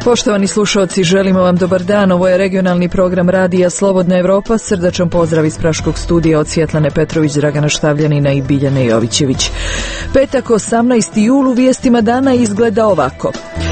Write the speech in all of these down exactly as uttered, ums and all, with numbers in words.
Poštovani slušalci, želimo vam dobar dan. Ovo je regionalni program radija Slobodna Evropa. Srdačan pozdrav iz Praškog studija od Svjetlane Petrović, Dragana Štavljanina i Biljane Jovićević. Petak, osamnaesti jul, u vijestima dana izgleda ovako.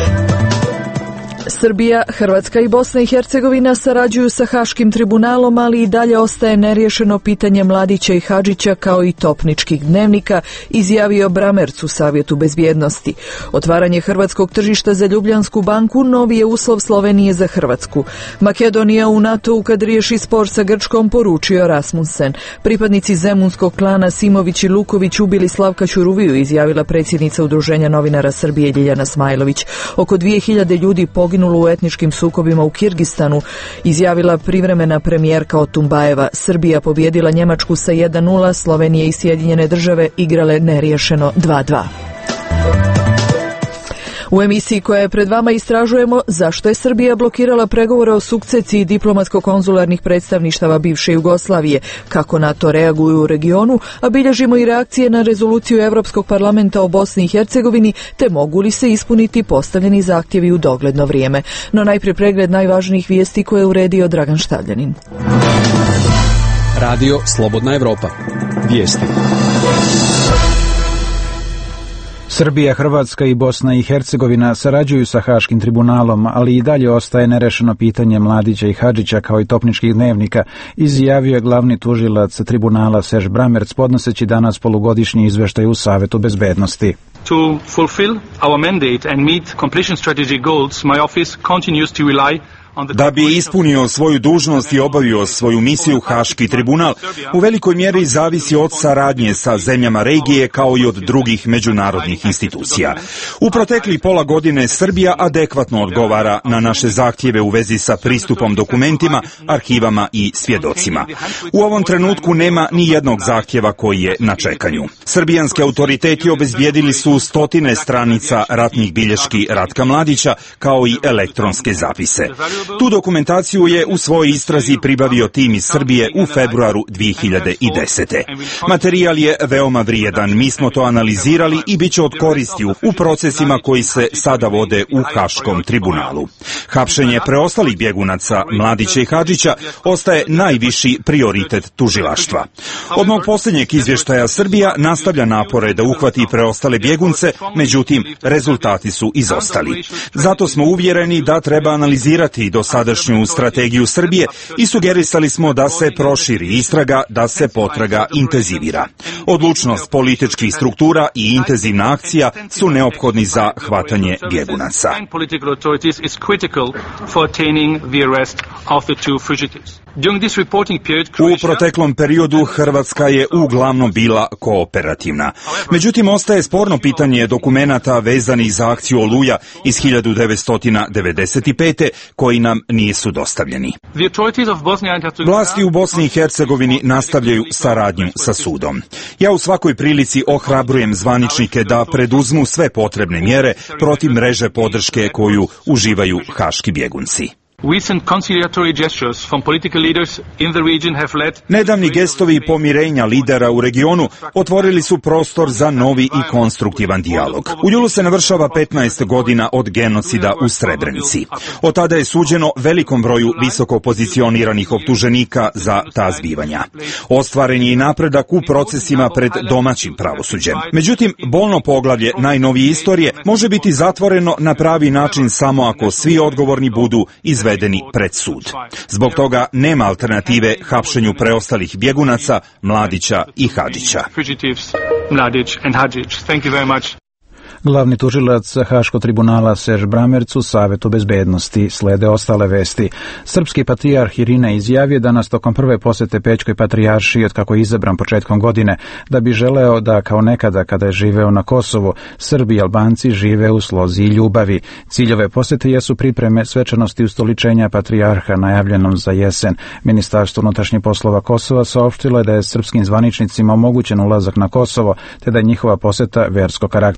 Srbija, Hrvatska i Bosna i Hercegovina sarađuju sa Haškim tribunalom, ali i dalje ostaje neriješeno pitanje Mladića i Hadžića kao i topničkih dnevnika, izjavio Bramerc u Savjetu bezbjednosti. Otvaranje hrvatskog tržišta za Ljubljansku banku novi je uslov Slovenije za Hrvatsku. Makedonija u NATO-u kad riješi spor sa Grčkom, poručio Rasmussen. Pripadnici zemunskog klana Simović i Luković ubili Slavka Ćuruviju, izjavila predsjednica Udruženja novinara Srbije Ljiljana Smajlović. Oko dvije hiljade ljudi poginulo u etničkim sukobima u Kirgistanu, izjavila privremena premijerka Otumbajeva. Srbija pobjedila Njemačku sa jedan nula, Slovenije i Sjedinjene države igrale neriješeno dva dva. U emisiji koja je pred vama istražujemo zašto je Srbija blokirala pregovore o sukcesiji diplomatsko-konzularnih predstavništava bivše Jugoslavije, kako na to reaguju u regionu, a bilježimo i reakcije na rezoluciju Europskog parlamenta o Bosni i Hercegovini, te mogu li se ispuniti postavljeni zahtjevi u dogledno vrijeme. No najprije pregled najvažnijih vijesti koje je uredio Dragan Štavljanin. Radio Slobodna Evropa. Vijesti. Srbija, Hrvatska i Bosna i Hercegovina sarađuju sa Haškim tribunalom, ali i dalje ostaje nerešeno pitanje Mladića i Hadžića kao i topničkih dnevnika, izjavio je glavni tužilac tribunala Serge Bramerc podnoseći danas polugodišnji izveštaj u Savetu bezbednosti. To fulfill our mandate and meet completion strategy goals, my office continues to rely. Da bi ispunio svoju dužnost i obavio svoju misiju, Haški tribunal u velikoj mjeri zavisi od saradnje sa zemljama regije kao i od drugih međunarodnih institucija. U proteklih pola godine Srbija adekvatno odgovara na naše zahtjeve u vezi sa pristupom dokumentima, arhivama i svjedocima. U ovom trenutku nema ni jednog zahtjeva koji je na čekanju. Srbijanski autoriteti obezbijedili su stotine stranica ratnih bilješki Ratka Mladića kao i elektronske zapise. Tu dokumentaciju je u svojoj istrazi pribavio tim iz Srbije u februaru dvije hiljade desete. Materijal je veoma vrijedan, mi smo to analizirali i bit će od koristi u procesima koji se sada vode u Haškom tribunalu. Hapšenje preostalih bjegunaca Mladića i Hadžića ostaje najviši prioritet tužilaštva. Od mog posljednjeg izvještaja Srbija nastavlja napore da uhvati preostale bjegunce, međutim rezultati su izostali. Zato smo uvjereni da treba analizirati dosadašnju strategiju Srbije i sugerisali smo da se proširi istraga, da se potraga intenzivira. Odlučnost političkih struktura i intenzivna akcija su neophodni za hvatanje bjegunaca. U proteklom periodu Hrvatska je uglavnom bila kooperativna. Međutim, ostaje sporno pitanje dokumenata vezanih za akciju Oluja iz hiljadu devetsto devedeset pete koji nam nisu dostavljeni. Vlasti u Bosni i Hercegovini nastavljaju saradnju sa sudom. Ja u svakoj prilici ohrabrujem zvaničnike da preduzmu sve potrebne mjere protiv mreže podrške koju uživaju haški bjegunci. Nedavni gestovi pomirenja lidera u regionu otvorili su prostor za novi i konstruktivan dijalog. U julu se navršava petnaest godina od genocida u Srebrenici. Od tada je suđeno velikom broju visoko pozicioniranih optuženika za ta zbivanja. Ostvaren je i napredak u procesima pred domaćim pravosuđem. Međutim, bolno poglavlje najnovije istorije može biti zatvoreno na pravi način samo ako svi odgovorni budu izvedeni pred sud. Zbog toga nema alternative hapšenju preostalih bjegunaca Mladića i Hadžića. Glavni tužilac Haškog tribunala Serge Bramerc u Savetu bezbednosti. Slede ostale vesti. Srpski patrijarh Irina izjavio danas tokom prve posjete Pećkoj patrijaršiji od kako je izabran početkom godine da bi želeo da kao nekada kada je živeo na Kosovu, Srbi i Albanci žive u slozi i ljubavi. Ciljove posjete jesu pripreme svečanosti ustoličenja patrijarha najavljenom za jesen. Ministarstvo unutrašnjih poslova Kosova saopštilo je da je srpskim zvaničnicima omogućen ulazak na Kosovo te da je njihova posjeta verskog karaktera.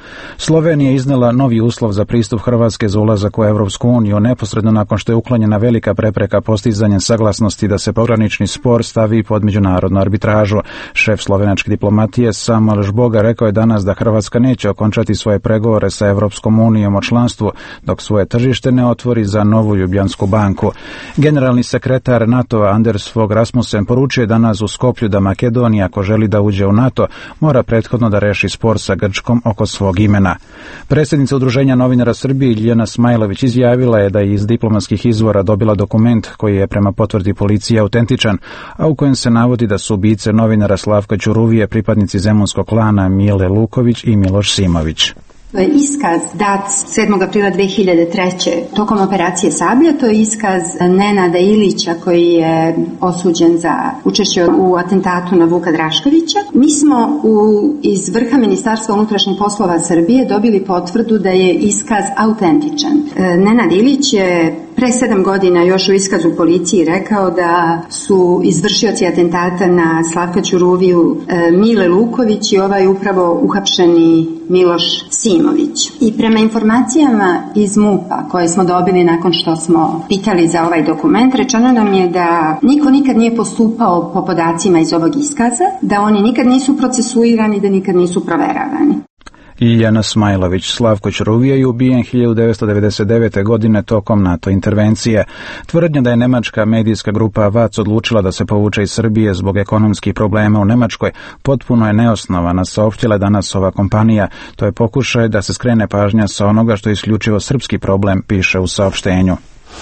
Slovenija je iznela novi uslov za pristup Hrvatske za ulazak u Europsku uniju neposredno nakon što je uklonjena velika prepreka postizanjem saglasnosti da se pogranični spor stavi pod međunarodnu arbitražu. Šef slovenačke diplomatije Samuel Žboga rekao je danas da Hrvatska neće okončati svoje pregovore sa Europskom unijom o članstvu dok svoje tržište ne otvori za novu Ljubljansku banku. Generalni sekretar NATO-a Anders Fogh Rasmussen poručio je danas u Skoplju da Makedonija, ako želi da uđe u NATO, mora prethodno da reši spor sa Grčkom oko svog imena. Predsjednica Udruženja novinara Srbije Ljiljana Smajlović izjavila je da je iz diplomatskih izvora dobila dokument koji je prema potvrdi policije autentičan, a u kojem se navodi da su ubice novinara Slavka Ćuruvije pripadnici zemunskog klana Mile Luković i Miloš Simović. To je iskaz dat sedmog aprila dve hiljade treće. tokom operacije Sablja. To je iskaz Nenada Ilića koji je osuđen za učešće u atentatu na Vuka Draškovića. Mi smo u, iz vrha Ministarstva unutrašnjih poslova Srbije dobili potvrdu da je iskaz autentičan. Nenad Ilić je pre sedam godina još u iskazu policiji rekao da su izvršioci atentata na Slavka Ćuruviju Mile Luković i ovaj upravo uhapšeni Miloš Simović. I prema informacijama iz MUP-a koje smo dobili nakon što smo pitali za ovaj dokument, rečeno nam je da niko nikad nije postupao po podacima iz ovog iskaza, da oni nikad nisu procesuirani, da nikad nisu proveravani. Ljiljana Smajlović. Slavko Ćuruvije je ubijen hiljadu devetsto devedeset devete. godine tokom NATO intervencije. Tvrdnja da je nemačka medijska grupa V A C odlučila da se povuče iz Srbije zbog ekonomskih problema u Nemačkoj potpuno je neosnovana, saopštila danas ova kompanija. To je pokušaj da se skrene pažnja sa onoga što je isključivo srpski problem, piše u saopštenju.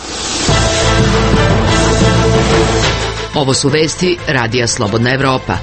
Ovo su vesti Radija Slobodna Evropa.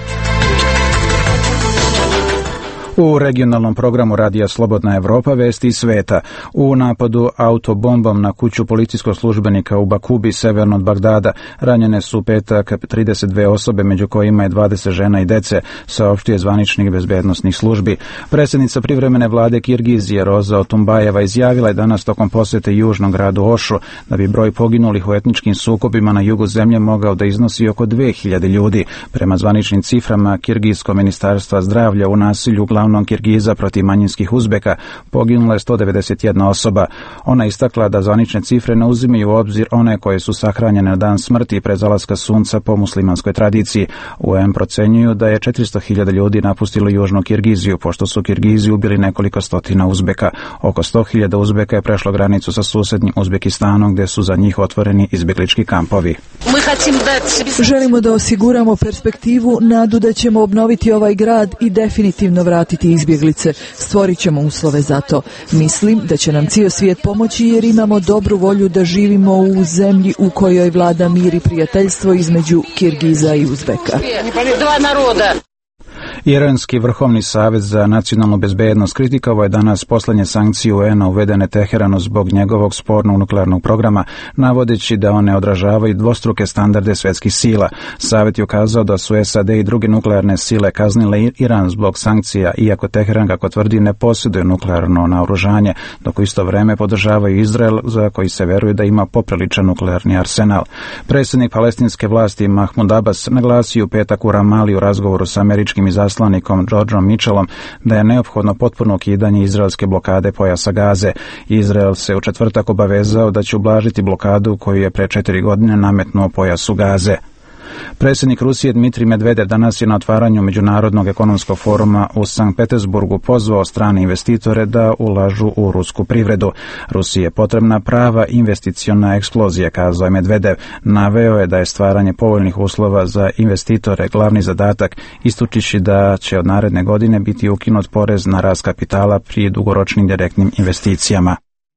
U regionalnom programu Radija Slobodna Evropa vesti iz sveta. U napadu autobombom na kuću policijskog službenika u Bakubi, severno od Bagdada, ranjene su u petak trideset dve osobe, među kojima je dvadeset žena i dece, saopštio je zvaničnik bezbednosnih službi. Predsjednica privremene vlade Kirgizije Roza Otumbajeva izjavila je danas tokom posjete južnom gradu Ošu da bi broj poginulih u etničkim sukobima na jugu zemlje mogao da iznosi oko dve hiljade ljudi. Prema zvaničnim ciframa Kirgijskog ministarstva zdravlja u nasilju glavnog Kirgiza protiv manjinskih Uzbeka poginula je sto devedeset jedna osoba. Ona istakla da zvanične cifre ne uzimaju u obzir one koje su sahranjene na dan smrti pre zalaska sunca po muslimanskoj tradiciji. U em procenjuju da je četiristo hiljada ljudi napustilo južnu Kirgiziju, pošto su Kirgizi ubili nekoliko stotina Uzbeka. Oko sto hiljada Uzbeka je prešlo granicu sa susednim Uzbekistanom, gde su za njih otvoreni izbjeglički kampovi. Želimo da osiguramo perspektivu, nadu da ćemo obnoviti ovaj grad i definitivno vratiti izbjeglice. Stvorit ćemo uslove za to. Mislim da će nam cijel svijet pomoći jer imamo dobru volju da živimo u zemlji u kojoj vlada mir i prijateljstvo između Kirgiza i Uzbeka. Dva naroda. Iranski vrhovni savez za nacionalnu bezbednost kritikovao je danas poslednje sankcije U En-a uvedene Teheranu zbog njegovog spornog nuklearnog programa, navodeći da one odražavaju dvostruke standarde svetskih sila. Savet je ukazao da su S A D i druge nuklearne sile kaznile Iran zbog sankcija, iako Teheran, kako tvrdi, ne posjeduje nuklearno naoružanje, dok u isto vreme podržavaju Izrael, za koji se veruje da ima popriličan nuklearni arsenal. Predsjednik palestinske vlasti Mahmud Abbas naglasio u petak u Ramali u razgovoru sa američkim izaslanikom Georgeom Mitchellom da je neophodno potpuno ukidanje izraelske blokade pojasa Gaze. Izrael se u četvrtak obavezao da će ublažiti blokadu koju je pre četiri godine nametnuo pojasu Gaze. Predsjednik Rusije Dmitrij Medvedev danas je na otvaranju Međunarodnog ekonomskog foruma u Sankt Petersburgu pozvao strane investitore da ulažu u rusku privredu. Rusiji je potrebna prava investiciona eksplozija, kazao je Medvedev. Naveo je da je stvaranje povoljnih uslova za investitore glavni zadatak, ističući da će od naredne godine biti ukinut porez na rast kapitala pri dugoročnim direktnim investicijama.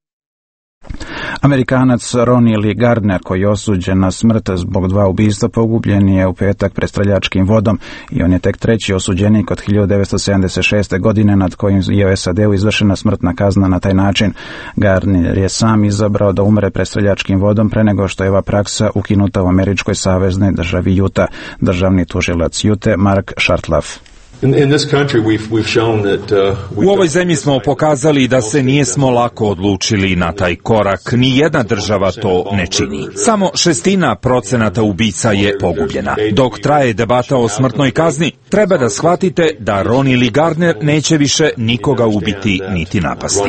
Amerikanac Ronnie Lee Gardner, koji je osuđen na smrt zbog dva ubistva, pogubljen je u petak pred streljačkim vodom i on je tek treći osuđenik od hiljadu devetsto sedamdeset šeste. godine nad kojim je u S A D-u izvršena smrtna kazna na taj način. Gardner je sam izabrao da umre pred streljačkim vodom pre nego što je ova praksa ukinuta u američkoj saveznoj državi Utah. Državni tužilac Utah Mark Shartlaff. U ovoj zemlji smo pokazali da se nijesmo lako odlučili na taj korak. Ni jedna država to ne čini. Samo šestina procenata ubica je pogubljena. Dok traje debata o smrtnoj kazni, treba da shvatite da Ronnie Lee Gardner neće više nikoga ubiti niti napasti.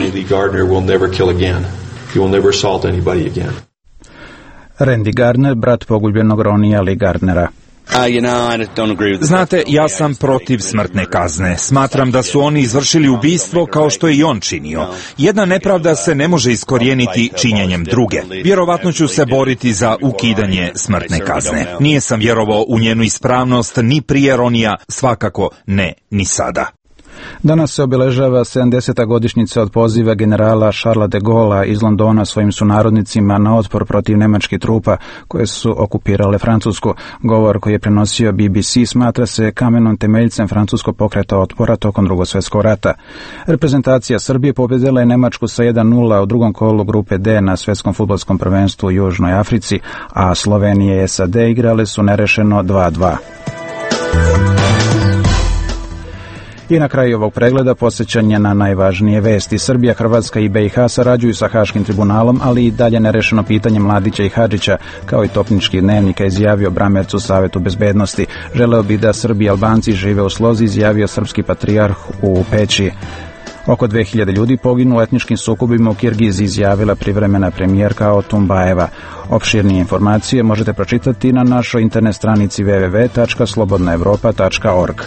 Randy Gardner, brat pogubljenog Ronija Lee Gardnera. Znate, ja sam protiv smrtne kazne. Smatram da su oni izvršili ubistvo kao što je i on činio. Jedna nepravda se ne može iskorijeniti činjenjem druge. Vjerovatno ću se boriti za ukidanje smrtne kazne. Nije sam vjerovao u njenu ispravnost ni prije Ronija, svakako ne ni sada. Danas se obilježava sedamdeseta godišnjica od poziva generala Charlesa de Gaulle'a iz Londona svojim sunarodnicima na otpor protiv nemačkih trupa koje su okupirale Francusku. Govor koji je prenosio B B C smatra se kamenom temeljcem francuskog pokreta otpora tokom Drugog svjetskog rata. Reprezentacija Srbije pobjedila je Nemačku sa jedan nula u drugom kolu grupe D na svjetskom fudbalskom prvenstvu u Južnoj Africi, a Slovenija i S A D igrale su nerešeno dva dva. I na kraju ovog pregleda podsjećanje na najvažnije vesti. Srbija, Hrvatska i B i H sarađuju sa Haškim tribunalom, ali i dalje nerešeno pitanje Mladića i Hadžića, kao i topnički dnevnik, izjavio Bramerc u Savetu bezbednosti. Želeo bi da Srbi i Albanci žive u slozi, izjavio srpski patrijarh u Peći. Oko dve hiljade ljudi poginu u etničkim sukobima u Kirgiziji, izjavila privremena premijerka Otumbajeva. Opširnije informacije možete pročitati na našoj internet stranici w w w tačka slobodna evropa tačka org.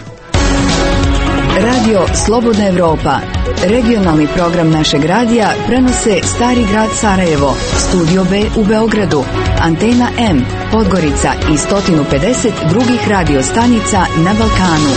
Radio Slobodna Evropa. Regionalni program našeg radija prenose Stari grad Sarajevo, Studio B u Beogradu, Antena M, Podgorica i sto pedeset drugih radio stanica na Balkanu.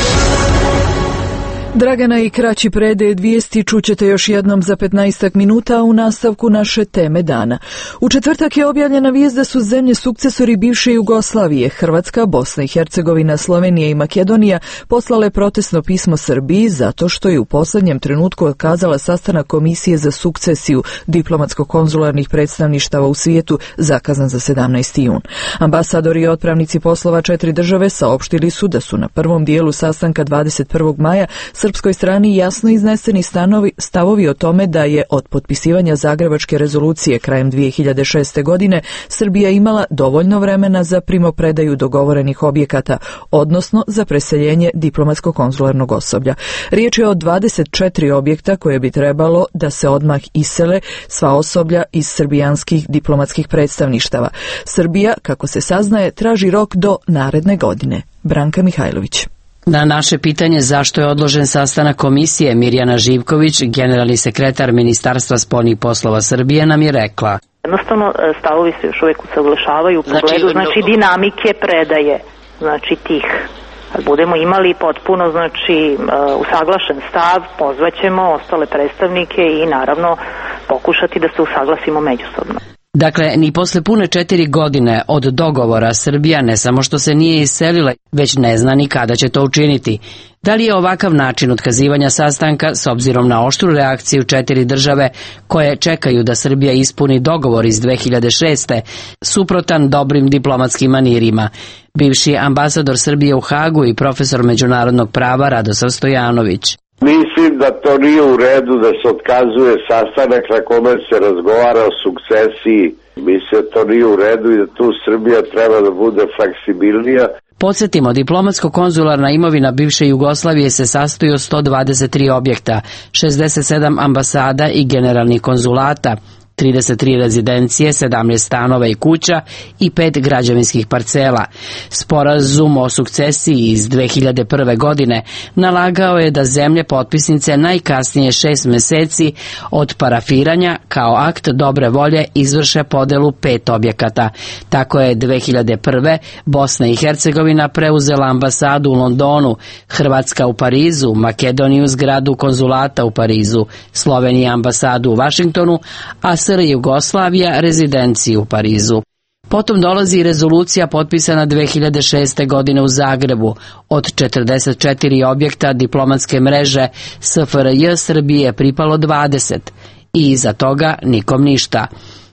Dragana i kraći predaje vijesti čućete još jednom za petnaestak minuta u nastavku naše teme dana. U četvrtak je objavljena vijest da su zemlje sukcesori bivše Jugoslavije, Hrvatska, Bosna i Hercegovina, Slovenija i Makedonija poslale protestno pismo Srbiji zato što je u posljednjem trenutku otkazala sastanak Komisije za sukcesiju diplomatsko-konzularnih predstavništava u svijetu zakazan za sedamnaesti jun. Ambasadori i otpravnici poslova četiri države saopštili su da su na prvom dijelu sastanka dvadeset prvog maja srpskoj strani jasno izneseni stanovi, stavovi o tome da je od potpisivanja Zagrebačke rezolucije krajem dvije hiljade šeste. godine Srbija imala dovoljno vremena za primopredaju dogovorenih objekata, odnosno za preseljenje diplomatsko-konzularnog osoblja. Riječ je o dvadeset četiri objekta koje bi trebalo da se odmah isele sva osoblja iz srbijanskih diplomatskih predstavništava. Srbija, kako se saznaje, traži rok do naredne godine. Branka Mihajlović. Na naše pitanje zašto je odložen sastanak komisije, Mirjana Živković, generalni sekretar Ministarstva spoljnih poslova Srbije, nam je rekla: Jednostavno, stavovi se još uvijek usaglašavaju u pogledu, znači, dinamike predaje, znači, tih. Kad budemo imali potpuno, znači, usaglašen stav, pozvaćemo ostale predstavnike i, naravno, pokušati da se usaglasimo međusobno. Dakle, ni posle pune četiri godine od dogovora Srbija ne samo što se nije iselila, već ne zna ni kada će to učiniti. Da li je ovakav način otkazivanja sastanka, s obzirom na oštru reakciju četiri države koje čekaju da Srbija ispuni dogovor iz dve hiljade šeste. suprotan dobrim diplomatskim manirima? Bivši ambasador Srbije u Hagu i profesor međunarodnog prava Radosav Stojanović. Mislim da to nije u redu da se otkazuje sastanak na kome se razgovara o sukcesiji. Mislim da to nije u redu i da tu Srbija treba da bude fleksibilnija. Podsjetimo, diplomatsko-konzularna imovina bivše Jugoslavije se sastoji od sto dvadeset tri objekta, šezdeset sedam ambasada i generalnih konzulata, trideset tri rezidencije, sedamnaest stanova i kuća i pet građevinskih parcela. Sporazum o sukcesiji iz dve hiljade prve. godine nalagao je da zemlje potpisnice najkasnije šest meseci od parafiranja kao akt dobre volje izvrše podelu pet objekata. Tako je dve hiljade prve. Bosna i Hercegovina preuzela ambasadu u Londonu, Hrvatska u Parizu, Makedoniju zgradu konzulata u Parizu, Slovenija ambasadu u Vašingtonu, a S R Jugoslavija rezidenciju u Parizu. Potom dolazi i rezolucija potpisana dve hiljade šeste. godine u Zagrebu. Od četrdeset četiri objekta diplomatske mreže S F R J Srbije pripalo dvadeset i iza toga nikom ništa.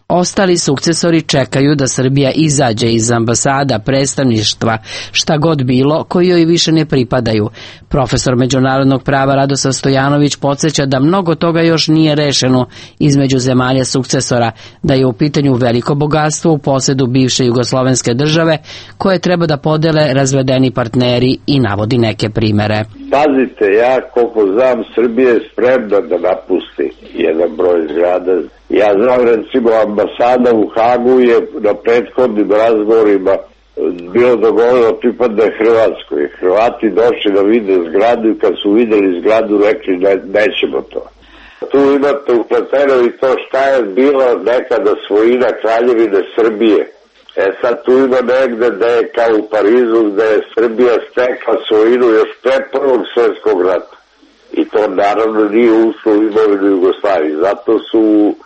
Ostali sukcesori čekaju da Srbija izađe iz ambasada, predstavništva, šta god bilo, koji joj više ne pripadaju. Profesor međunarodnog prava Radoslav Stojanović podsjeća da mnogo toga još nije rešeno između zemalja sukcesora, da je u pitanju veliko bogatstvo u posedu bivše jugoslovenske države koje treba da podele razvedeni partneri i navodi neke primere. Pazite, ja koliko znam, Srbija je spremna da napusti jedan broj zgrada. Ja znam, recimo, ambasada u Hagu je na prethodnim razgovorima bilo dogovoreno pripadne Hrvatskoj. Hrvati došli da vide zgradu i kad su videli zgradu rekli ne, nećemo to. Tu imate upleteno i to šta je bila nekada svojina Kraljevine Srbije. E sad tu ima negde da je kao u Parizu gde je Srbija stekla svojinu još pre Prvog svjetskog rata. I to naravno nije ušlo u imovinu Jugoslavije. Zato su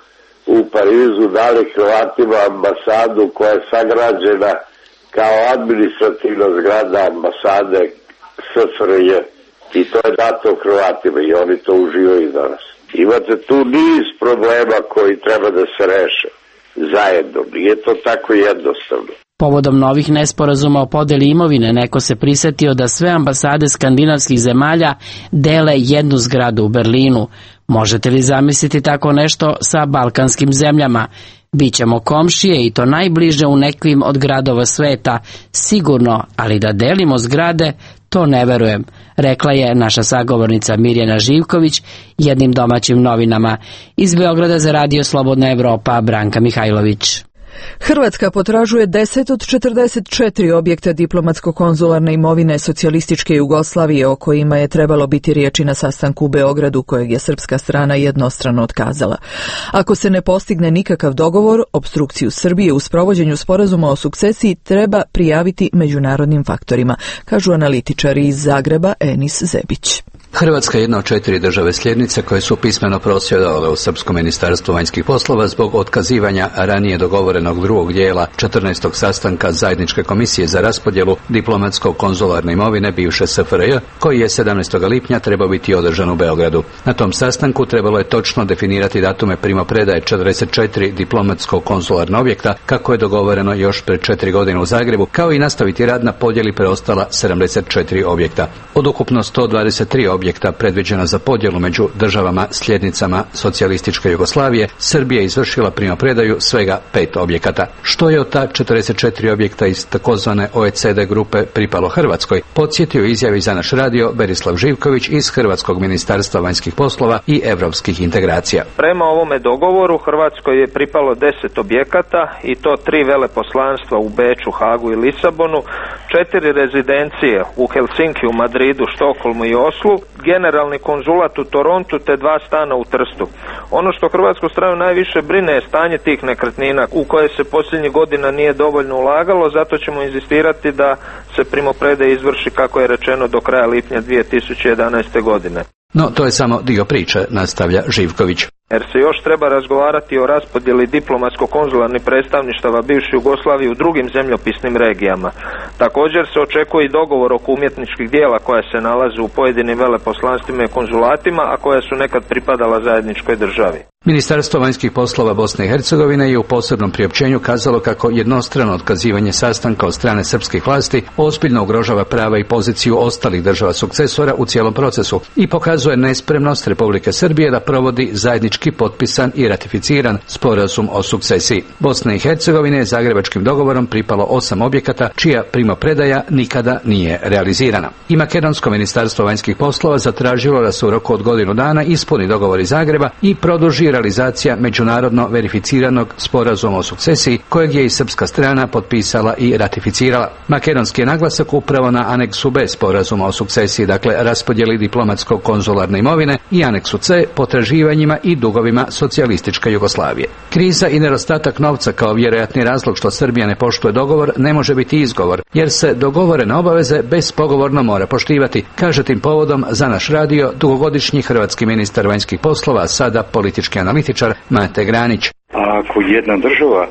u Parizu dali Hrvatima ambasadu koja je sagrađena kao administrativna zgrada ambasade S F R J. I to je dato Hrvatima i oni to uživaju danas. Imate tu niz problema koji treba da se reše zajedno. Nije to tako jednostavno. Povodom novih nesporazuma o podeli imovine, neko se prisetio da sve ambasade skandinavskih zemalja dele jednu zgradu u Berlinu. Možete li zamisliti tako nešto sa balkanskim zemljama? Bićemo komšije i to najbliže u nekim od gradova sveta, sigurno, ali da delimo zgrade, to ne verujem, rekla je naša sagovornica Mirjana Živković jednim domaćim novinama. Iz Beograda za Radio Slobodna Evropa, Branka Mihajlović. Hrvatska potražuje deset od četrdeset četiri objekta diplomatsko-konzularne imovine socijalističke Jugoslavije o kojima je trebalo biti riječi na sastanku u Beogradu kojeg je srpska strana jednostrano otkazala. Ako se ne postigne nikakav dogovor, opstrukciju Srbije u sprovođenju sporazuma o sukcesiji treba prijaviti međunarodnim faktorima, kažu analitičari iz Zagreba Enis Zebić. Hrvatska je jedna od četiri države sljednice koje su pismeno prosvjedovale u Srpskom ministarstvu vanjskih poslova zbog otkazivanja ranije dogovorenog drugog dijela četrnaestog sastanka Zajedničke komisije za raspodjelu diplomatsko-konzularne imovine bivše S F R J, koji je sedamnaestog lipnja trebao biti održan u Beogradu. Na tom sastanku trebalo je točno definirati datume primopredaje četrdeset četiri diplomatsko-konzularna objekta, kako je dogovoreno još pred četiri godine u Zagrebu, kao i nastaviti rad na podjeli preostala sedamdeset četiri objekta. Od ukupno sto dvadeset tri objekta objekta predviđena za podjelu među državama sljednicama socijalističke Jugoslavije, Srbija je izvršila primopredaju svega pet objekata. Što je od ta četrdeset četiri objekta iz takozvane O E C D grupe pripalo Hrvatskoj, podsjetio izjavi za naš radio Berislav Živković iz Hrvatskog ministarstva vanjskih poslova i europskih integracija. Prema ovome dogovoru Hrvatskoj je pripalo deset objekata i to tri veleposlanstva u Beču, Hagu i Lisabonu, četiri rezidencije u Helsinkiju, Madridu, Štokholmu i Oslu, generalni konzulat u Torontu te dva stana u Trstu. Ono što hrvatsku stranu najviše brine je stanje tih nekretnina u koje se posljednjih godina nije dovoljno ulagalo, zato ćemo inzistirati da se primopredaja izvrši, kako je rečeno, do kraja lipnja dvije tisuće jedanaeste. godine. No, to je samo dio priče, nastavlja Živković. Jer se još treba razgovarati o raspodjeli diplomatsko-konzularnih predstavništava bivše Jugoslavije u drugim zemljopisnim regijama. Također se očekuje i dogovor oko umjetničkih dijela koja se nalaze u pojedinim veleposlanstvima i konzulatima, a koja su nekad pripadala zajedničkoj državi. Ministarstvo vanjskih poslova Bosne i Hercegovine je u posebnom priopćenju kazalo kako jednostrano otkazivanje sastanka od strane srpskih vlasti ozbiljno ugrožava prava i poziciju ostalih država sukcesora u cijelom procesu i pokazuje nespremnost Republike Srbije da provodi zajednički potpisan i ratificiran sporazum o sukcesiji. Bosne i Hercegovine je zagrebačkim dogovorom pripalo osam objekata čija primopredaja nikada nije realizirana. I makedonsko ministarstvo vanjskih poslova zatražilo da se u roku od godinu dana ispuni dogovor iz Zagreba i produži realizacija međunarodno verificiranog sporazuma o sukcesiji kojeg je i srpska strana potpisala i ratificirala. Makedonski je naglasak upravo na aneksu B sporazuma o sukcesiji, dakle raspodjeli diplomatsko-konzularne imovine, i aneksu C potraživanjima i dugovima socijalističke Jugoslavije. Kriza i nedostatak novca kao vjerojatni razlog što Srbija ne poštuje dogovor ne može biti izgovor, jer se dogovorene obaveze bespogovorno mora poštivati, kaže tim povodom za naš radio dugogodišnji hrvatski ministar vanjskih poslova, sada politički analitičar Mate Granić. A ako jedna država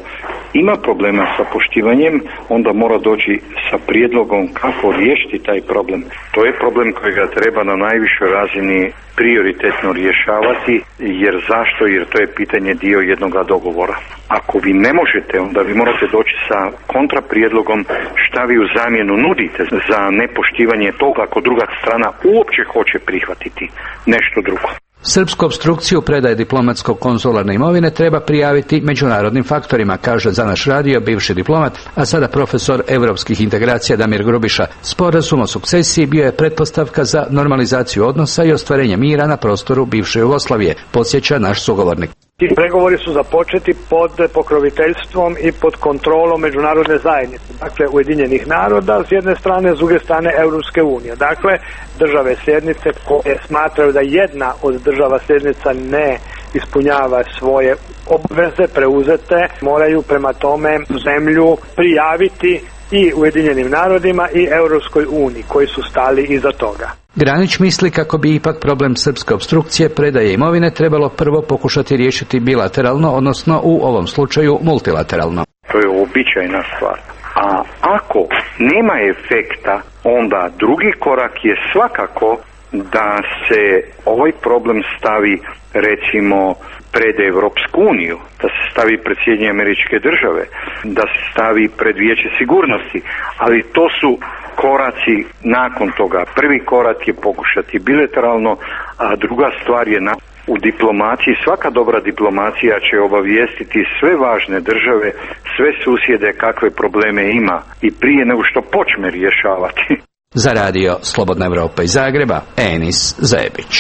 ima problema sa poštivanjem, onda mora doći sa prijedlogom kako riješiti taj problem. To je problem kojega treba na najvišoj razini prioritetno rješavati, jer zašto? Jer to je pitanje dio jednog dogovora. Ako vi ne možete, onda vi morate doći sa kontraprijedlogom šta vi u zamjenu nudite za nepoštivanje toga ako druga strana uopće hoće prihvatiti nešto drugo. Srpsku opstrukciju predaje diplomatsko-konzularne imovine treba prijaviti međunarodnim faktorima, kaže za naš radio bivši diplomat, a sada profesor europskih integracija Damir Grubiša. Sporazum o sukcesiji bio je pretpostavka za normalizaciju odnosa i ostvarenje mira na prostoru bivše Jugoslavije, podsjeća naš sugovornik. Ti pregovori su započeti pod pokroviteljstvom i pod kontrolom međunarodne zajednice, dakle Ujedinjenih naroda s jedne strane, s druge strane Europske unije. Dakle, države slijednice koje smatraju da jedna od država slijednica ne ispunjava svoje obveze preuzete, moraju prema tome zemlju prijaviti i Ujedinjenim narodima i Europskoj uniji koji su stali iza toga. Granić misli kako bi ipak problem srpske opstrukcije predaje imovine trebalo prvo pokušati riješiti bilateralno, odnosno u ovom slučaju multilateralno. To je običajna stvar. A ako nema efekta, onda drugi korak je svakako da se ovaj problem stavi recimo pred Europsku uniju, da se stavi pred Sjedinjene Američke Države, da se stavi pred Vijeće sigurnosti, ali to su koraci nakon toga. Prvi korak je pokušati bilateralno, a druga stvar je na u diplomaciji. Svaka dobra diplomacija će obavijestiti sve važne države, sve susjede kakve probleme ima i prije nego što počne rješavati. Za radio Slobodna Evropa iz Zagreba, Enis Zebić.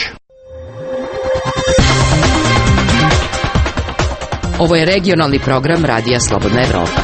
Ovo je regionalni program Radija Slobodna Evropa.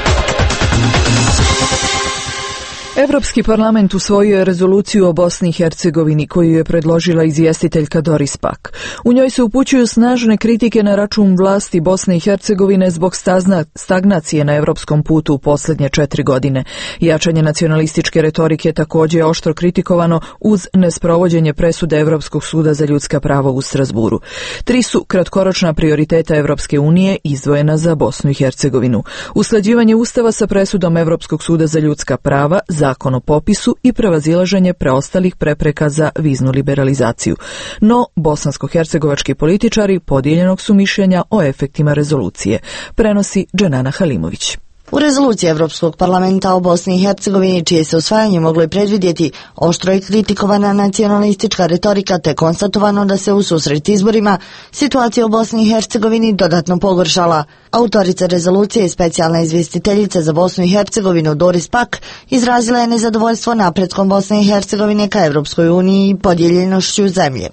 Evropski parlament usvojio je rezoluciju o Bosni i Hercegovini koju je predložila izvjestiteljka Doris Pack. U njoj se upućuju snažne kritike na račun vlasti Bosne i Hercegovine zbog stagnacije na evropskom putu u posljednje četiri godine. Jačanje nacionalističke retorike također je oštro kritikovano uz nesprovođenje presude Evropskog suda za ljudska prava u Strasburu. Tri su kratkoročna prioriteta Evropske unije izdvojena za Bosnu i Hercegovinu. Usklađivanje ustava sa presudom Evropskog suda za ljudska prava, zakon o popisu i prevazilaženje preostalih prepreka za viznu liberalizaciju. No, bosansko-hercegovački političari podijeljenog su mišljenja o efektima rezolucije, prenosi Dženana Halimović. U rezoluciji Evropskog parlamenta o Bosni i Hercegovini, čije se usvajanje moglo i predvidjeti, oštro je kritikovana nacionalistička retorika te konstatovano da se u susret izborima situacija u Bosni i Hercegovini dodatno pogoršala. Autorica rezolucije i specijalna izvjestiteljica za Bosnu i Hercegovinu Doris Pack izrazila je nezadovoljstvo napretkom Bosne i Hercegovine ka Evropskoj uniji i podijeljenošću zemlje.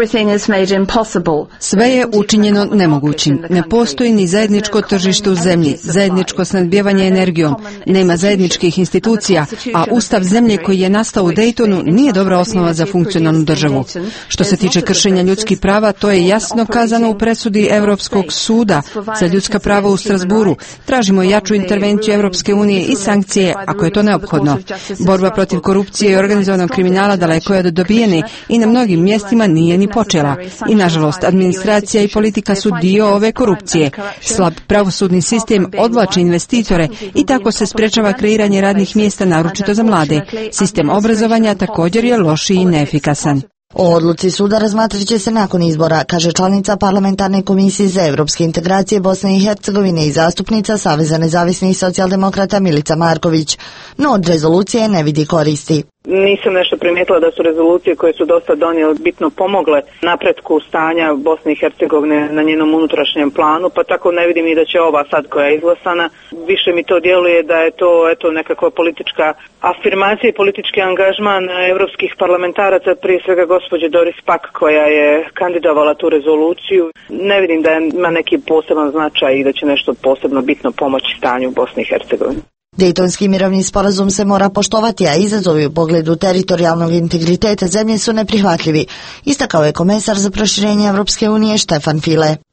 Sve je učinjeno nemogućim. Ne postoji ni zajedničko tržište u zemlji, zajedničko snabdijevanje energijom, nema zajedničkih institucija, a ustav zemlje koji je nastao u Daytonu nije dobra osnova za funkcionalnu državu. Što se tiče kršenja ljudskih prava, to je jasno kazano u presudi Europskog suda za ljudska prava u Strasburu. Tražimo jaču intervenciju Europske unije i sankcije ako je to neophodno. Borba protiv korupcije i organizovanog kriminala daleko je od dobijene i na mnogim mjestima nije ni počela. I nažalost, administracija i politika su dio ove korupcije. Slab pravosudni sistem odvlači investitore i tako se sprečava kreiranje radnih mjesta, naročito za mlade. Sistem obrazovanja također je loš i neefikasan. O odluci suda razmatrat će se nakon izbora, kaže članica parlamentarne komisije za evropske integracije Bosne i Hercegovine i zastupnica Saveza nezavisnih socijaldemokrata Milica Marković. No od rezolucije ne vidi koristi. Nisam nešto primijetila da su rezolucije koje su dosta donijele bitno pomogle napretku stanja Bosne i Hercegovine na njenom unutrašnjem planu, pa tako ne vidim i da će ova sad koja je izglasana. Više mi to djeluje da je to eto nekakva politička afirmacija i politički angažman evropskih parlamentaraca, prije svega gospođe Doris Pack koja je kandidovala tu rezoluciju. Ne vidim da ima neki poseban značaj i da će nešto posebno bitno pomoći stanju u Bosni i Hercegovini. Dejtonski mirovni sporazum se mora poštovati, a izazovi u pogledu teritorijalnog integriteta zemlje su neprihvatljivi, istakao je komesar za proširenje Evropske unije Štefan File.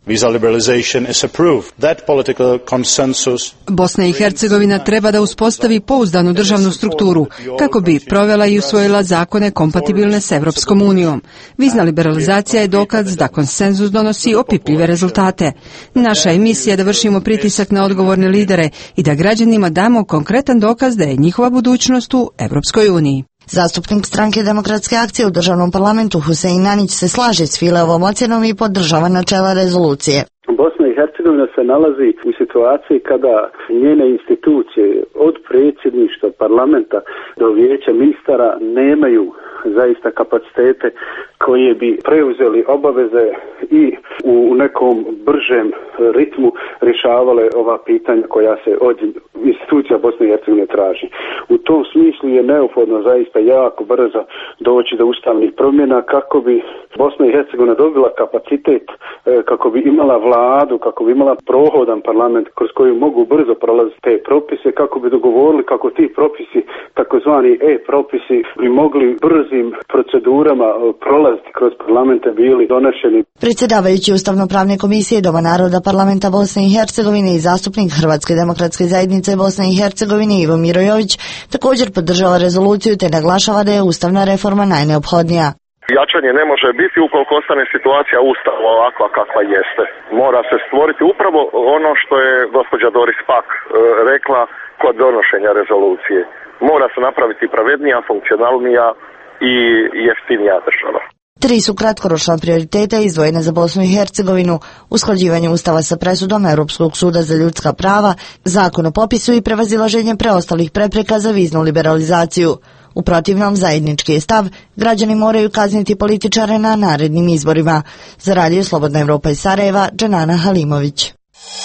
Visa liberalization is a proof that political consensus. Bosna i Hercegovina treba da uspostavi pouzdanu državnu strukturu kako bi provela i usvojila zakone kompatibilne s Evropskom unijom. Vizna liberalizacija je dokaz da konsenzus donosi opipljive rezultate. Naša je misija da vršimo pritisak na odgovorne lidere i da građanima damo konkretan dokaz da je njihova budućnost u Evropskoj uniji. Zastupnik stranke Demokratske akcije u državnom parlamentu Husein Anić se slaže s Fileovom ocjenom i podržava načela rezolucije. Bosna i Hercegovina se nalazi u situaciji kada njene institucije od predsjedništva parlamenta do vijeća ministara nemaju zaista kapacitete koje bi preuzeli obaveze i u nekom bržem ritmu rješavale ova pitanja koja se od institucija Bosne i Hercegovine traži. U tom smislu je neophodno zaista jako brzo doći do ustavnih promjena kako bi Bosna i Hercegovina dobila kapacitet, kako bi imala vladu, kako bi imala prohodan parlament kroz koji mogu brzo prolaziti te propise, kako bi dogovorili kako ti propisi, takozvani e-propisi, bi mogli brzim procedurama prolaziti kroz parlamente bili donošeni. Predsjedavajući Ustavno-pravne komisije Doma naroda parlamenta Bosne i Hercegovine i zastupnik Hrvatske demokratske zajednice Bosne i Hercegovine Ivo Mirojović također podržava rezoluciju te naglašava da je ustavna reforma najneophodnija. Jačanje ne može biti ukoliko ostane situacija Ustava ovakva kakva jeste. Mora se stvoriti upravo ono što je gospođa Doris Pack e, rekla kod donošenja rezolucije. Mora se napraviti pravednija, funkcionalnija i jeftinija država. Tri su kratkoročna prioriteta izdvojene za Bosnu i Hercegovinu: usklađivanje Ustava sa presudom Europskog suda za ljudska prava, zakon o popisu i prevazilaženje preostalih prepreka za viznu liberalizaciju. U protivnom, zajednički je stav, građani moraju kazniti političare na narednim izborima. Za Radio Slobodna Evropa iz Sarajeva, Dženana Halimović.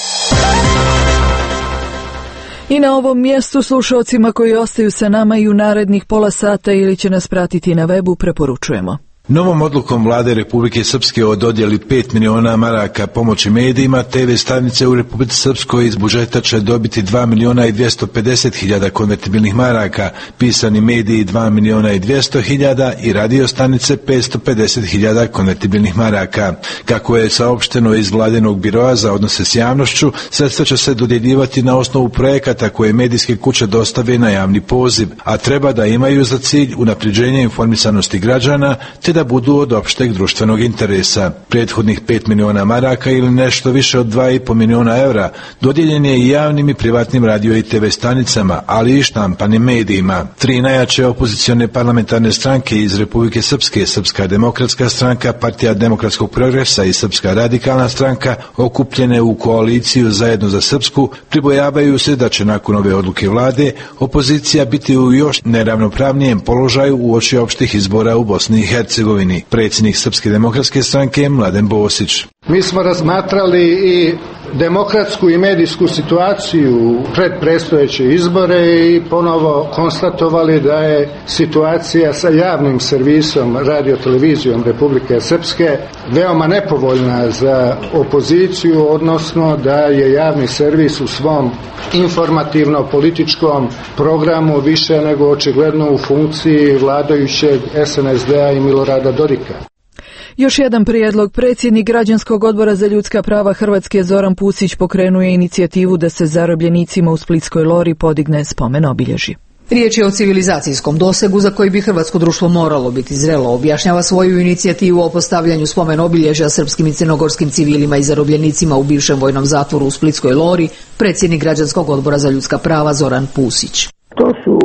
I na ovom mjestu slušalcima koji ostaju sa nama i u narednih pola sata ili će nas pratiti na webu preporučujemo. Novom odlukom vlade Republike Srpske o dodjeli pet miliona maraka pomoći medijima, te ve stanice u Republici Srpskoj iz budžeta će dobiti dva miliona i dvjesto pedeset hiljada konvertibilnih maraka, pisani mediji dva miliona i dvjesto hiljada i radio stanice petsto pedeset hiljada konvertibilnih maraka. Kako je saopšteno iz vladinog biroa za odnose s javnošću, sredstva će se dodjeljivati na osnovu projekata koje medijske kuće dostave na javni poziv, a treba da imaju za cilj unapređenje informisanosti građana te da budu od opšteg društvenog interesa. Prethodnih pet miliona maraka ili nešto više od dva i po miliona evra dodijeljen je i javnim i privatnim radio i te ve stanicama, ali i štampanim medijima. Tri najjače opozicione parlamentarne stranke iz Republike Srpske, Srpska demokratska stranka, Partija demokratskog progresa i Srpska radikalna stranka, okupljene u koaliciju Zajedno za Srpsku, pribojavaju se da će nakon ove odluke vlade opozicija biti u još neravnopravnijem položaju uoči opštih izbora u Bosni i Hercegovini. Predsjednik Srpske demokratske stranke Mladen Bosić. Mi smo razmatrali i demokratsku i medijsku situaciju pred predstojeće izbore i ponovo konstatovali da je situacija sa javnim servisom radiotelevizijom Republike Srpske veoma nepovoljna za opoziciju, odnosno da je javni servis u svom informativno-političkom programu više nego očigledno u funkciji vladajućeg es en es de a i Milorada Dodika. Još jedan prijedlog. Predsjednik Građanskog odbora za ljudska prava Hrvatske Zoran Pusić pokrenuje inicijativu da se zarobljenicima u Splitskoj Lori podigne spomen obilježje. Riječ je o civilizacijskom dosegu za koji bi hrvatsko društvo moralo biti zrelo. Objašnjava svoju inicijativu o postavljanju spomen obilježja srpskim i crnogorskim civilima i zarobljenicima u bivšem vojnom zatvoru u Splitskoj Lori predsjednik Građanskog odbora za ljudska prava Zoran Pusić. To su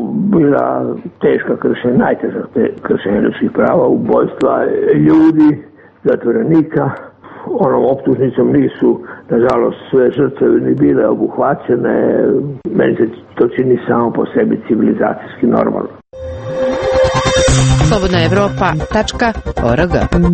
bila teška kršenja, najteža kršenja ljudskih prava, ubojstva ljudi, zatvorenika. Onom optužnicom nisu, nažalost, sve žrtve ni bile obuhvaćene. Meni se to čini samo po sebi civilizacijski normalno. Slobodna Evropa tačka org.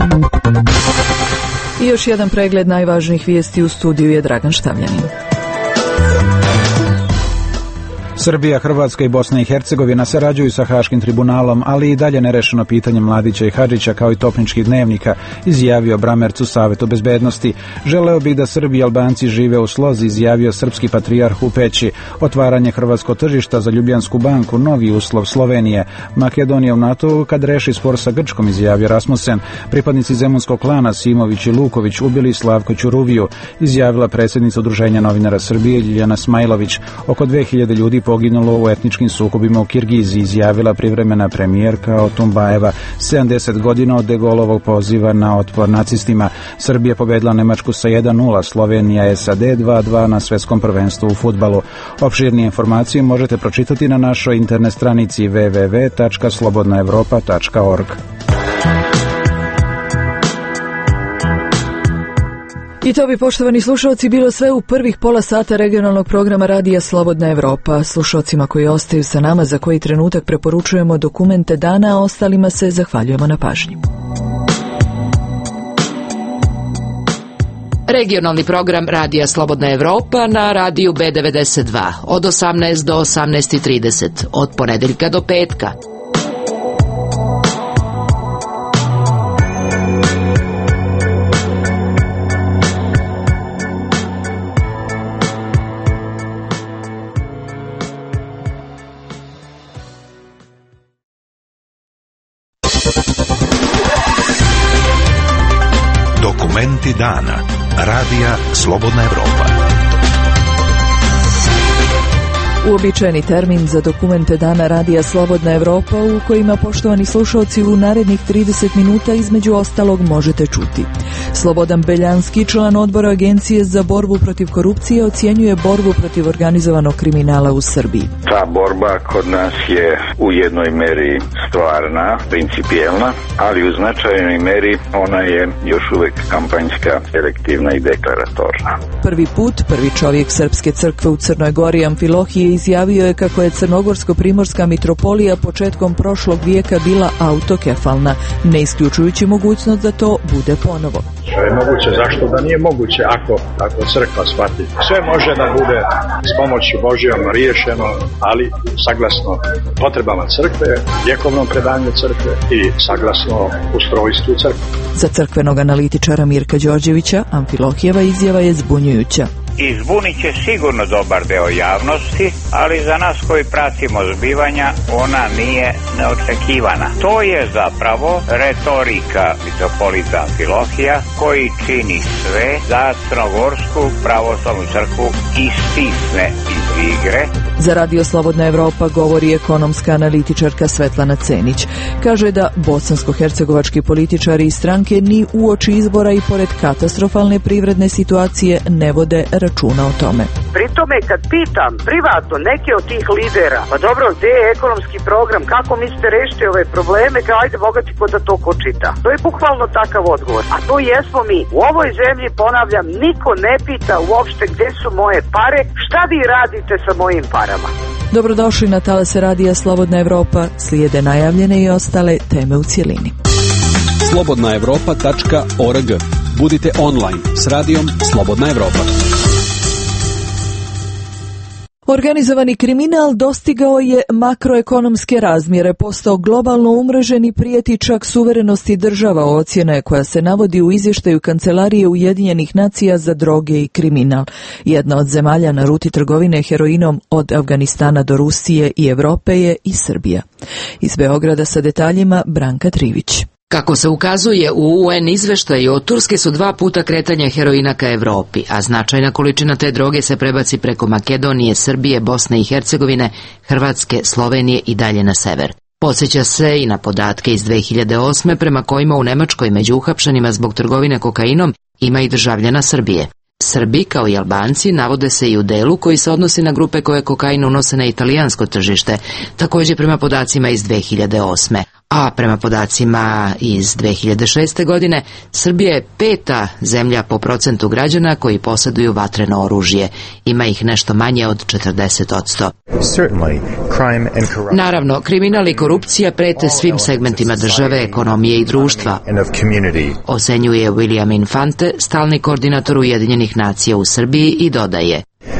I još jedan pregled najvažnijih vijesti. U studiju je Dragan Štavljanin. Srbija, Hrvatska i Bosna i Hercegovina sarađuju sa Haškim tribunalom, ali i dalje nerešeno pitanje Mladića i Hadžića kao i topničkih dnevnika, izjavio Bramerc u Savetu bezbednosti. Želeo bih da Srbi i Albanci žive u slozi, izjavio srpski patrijarh u Peći. Otvaranje hrvatskog tržišta za Ljubljansku banku, novi uslov Slovenije. Makedonija u NATO kad reši spor sa Grčkom, izjavio Rasmussen. Pripadnici zemunskog klana Simović i Luković ubili Slavko Ćuruviju, izjavila predsjednica Udruženja novinara Srbije Ljiljana Smajlović. Oko dve hiljade ljudi poginulo u etničkim sukobima u Kirgiziji, izjavila privremena premijerka Otumbajeva. sedamdeset godina od De Gaullovog poziva na otpor nacistima. Srbija pobedila Nemačku sa jedan nula, Slovenija S A D dva dva na svjetskom prvenstvu u fudbalu. Opširnije informacije možete pročitati na našoj internet stranici w w w tačka slobodna evropa tačka org. I to bi, poštovani slušalci, bilo sve u prvih pola sata regionalnog programa Radija Slobodna Evropa. Slušalcima koji ostaju sa nama za koji trenutak preporučujemo dokumente dana, a ostalima se zahvaljujemo na pažnji. Regionalni program Radija Slobodna Evropa na radiju B devedeset dva od osamnaest do osamnaest trideset, od ponedeljka do petka. Dokumenti dana. Radija Slobodna Evropa. Uobičajeni termin za dokumente dana Radija Slobodna Evropa, u kojima, poštovani slušalci, u narednih trideset minuta između ostalog možete čuti. Slobodan Beljanski, član odbora Agencije za borbu protiv korupcije, ocjenjuje borbu protiv organizovanog kriminala u Srbiji. Ta borba kod nas je u jednoj meri stvarna, principijelna, ali u značajnoj meri ona je još uvek kampanjska, selektivna i deklaratorna. Prvi put, prvi čovjek Srpske crkve u Crnoj Gori, Amfilohije, izjavio je kako je crnogorsko-primorska mitropolija početkom prošlog vijeka bila autokefalna, ne isključujući mogućnost da to bude ponovo. Što je moguće, zašto da nije moguće ako, ako crkva shvati. Sve može da bude s pomoću Božjom riješeno, ali saglasno potrebama crkve, vjekovnom predanju crkve i saglasno ustrojstvu crkve. Za crkvenog analitičara Mirka Đorđevića, Amfilohijeva izjava je zbunjujuća. Izbunit će sigurno dobar deo javnosti, ali za nas koji pratimo zbivanja ona nije neočekivana. To je zapravo retorika mitropolita Amfilohija koji čini sve da Crnogorsku pravoslavnu crkvu istisne iz igre. Za Radio Slobodna Evropa govori ekonomska analitičarka Svetlana Cenić. Kaže da bosansko-hercegovački političari i stranke ni uoči izbora i pored katastrofalne privredne situacije ne vode računa o tome. Pri tome kad pitam privatno neke od tih lidera, pa dobro, gdje je ekonomski program, kako mislite rešiti ove probleme, kao ajde bogati ko da to ko čita. To je bukvalno takav odgovor. A to jesmo mi. U ovoj zemlji, ponavljam, niko ne pita uopšte gdje su moje pare, šta vi radite sa mojim parama. Dobrodošli na talase Radija Slobodna Evropa, slijede najavljene i ostale teme u cjelini. slobodna evropa tačka org. Budite online s radijom Slobodna Evropa. Organizovani kriminal dostigao je makroekonomske razmjere, postao globalno umrežen i prijeti čak suverenosti država, ocjena je koja se navodi u izvještaju Kancelarije Ujedinjenih nacija za droge i kriminal. Jedna od zemalja na ruti trgovine heroinom od Afganistana do Rusije i Europe je i Srbija. Iz Beograda sa detaljima Branka Trivić. Kako se ukazuje u U N izveštaju, od Turske su dva puta kretanja heroina ka Evropi, a značajna količina te droge se prebaci preko Makedonije, Srbije, Bosne i Hercegovine, Hrvatske, Slovenije i dalje na sever. Podsjeća se i na podatke iz dve hiljade osme prema kojima u Nemačkoj među uhapšenima zbog trgovine kokainom ima i državljana Srbije. Srbi, kao i Albanci, navode se i u delu koji se odnosi na grupe koje kokain unose na italijansko tržište, također prema podacima iz dve hiljade osme. A prema podacima iz dve hiljade šeste. godine, Srbija je peta zemlja po procentu građana koji posjeduju vatreno oružje. Ima ih nešto manje od četrdeset odsto. Naravno, kriminal i korupcija prete svim segmentima države, ekonomije i društva, ocenjuje William Infante, stalni koordinator Ujedinjenih nacija u Srbiji, i dodaje: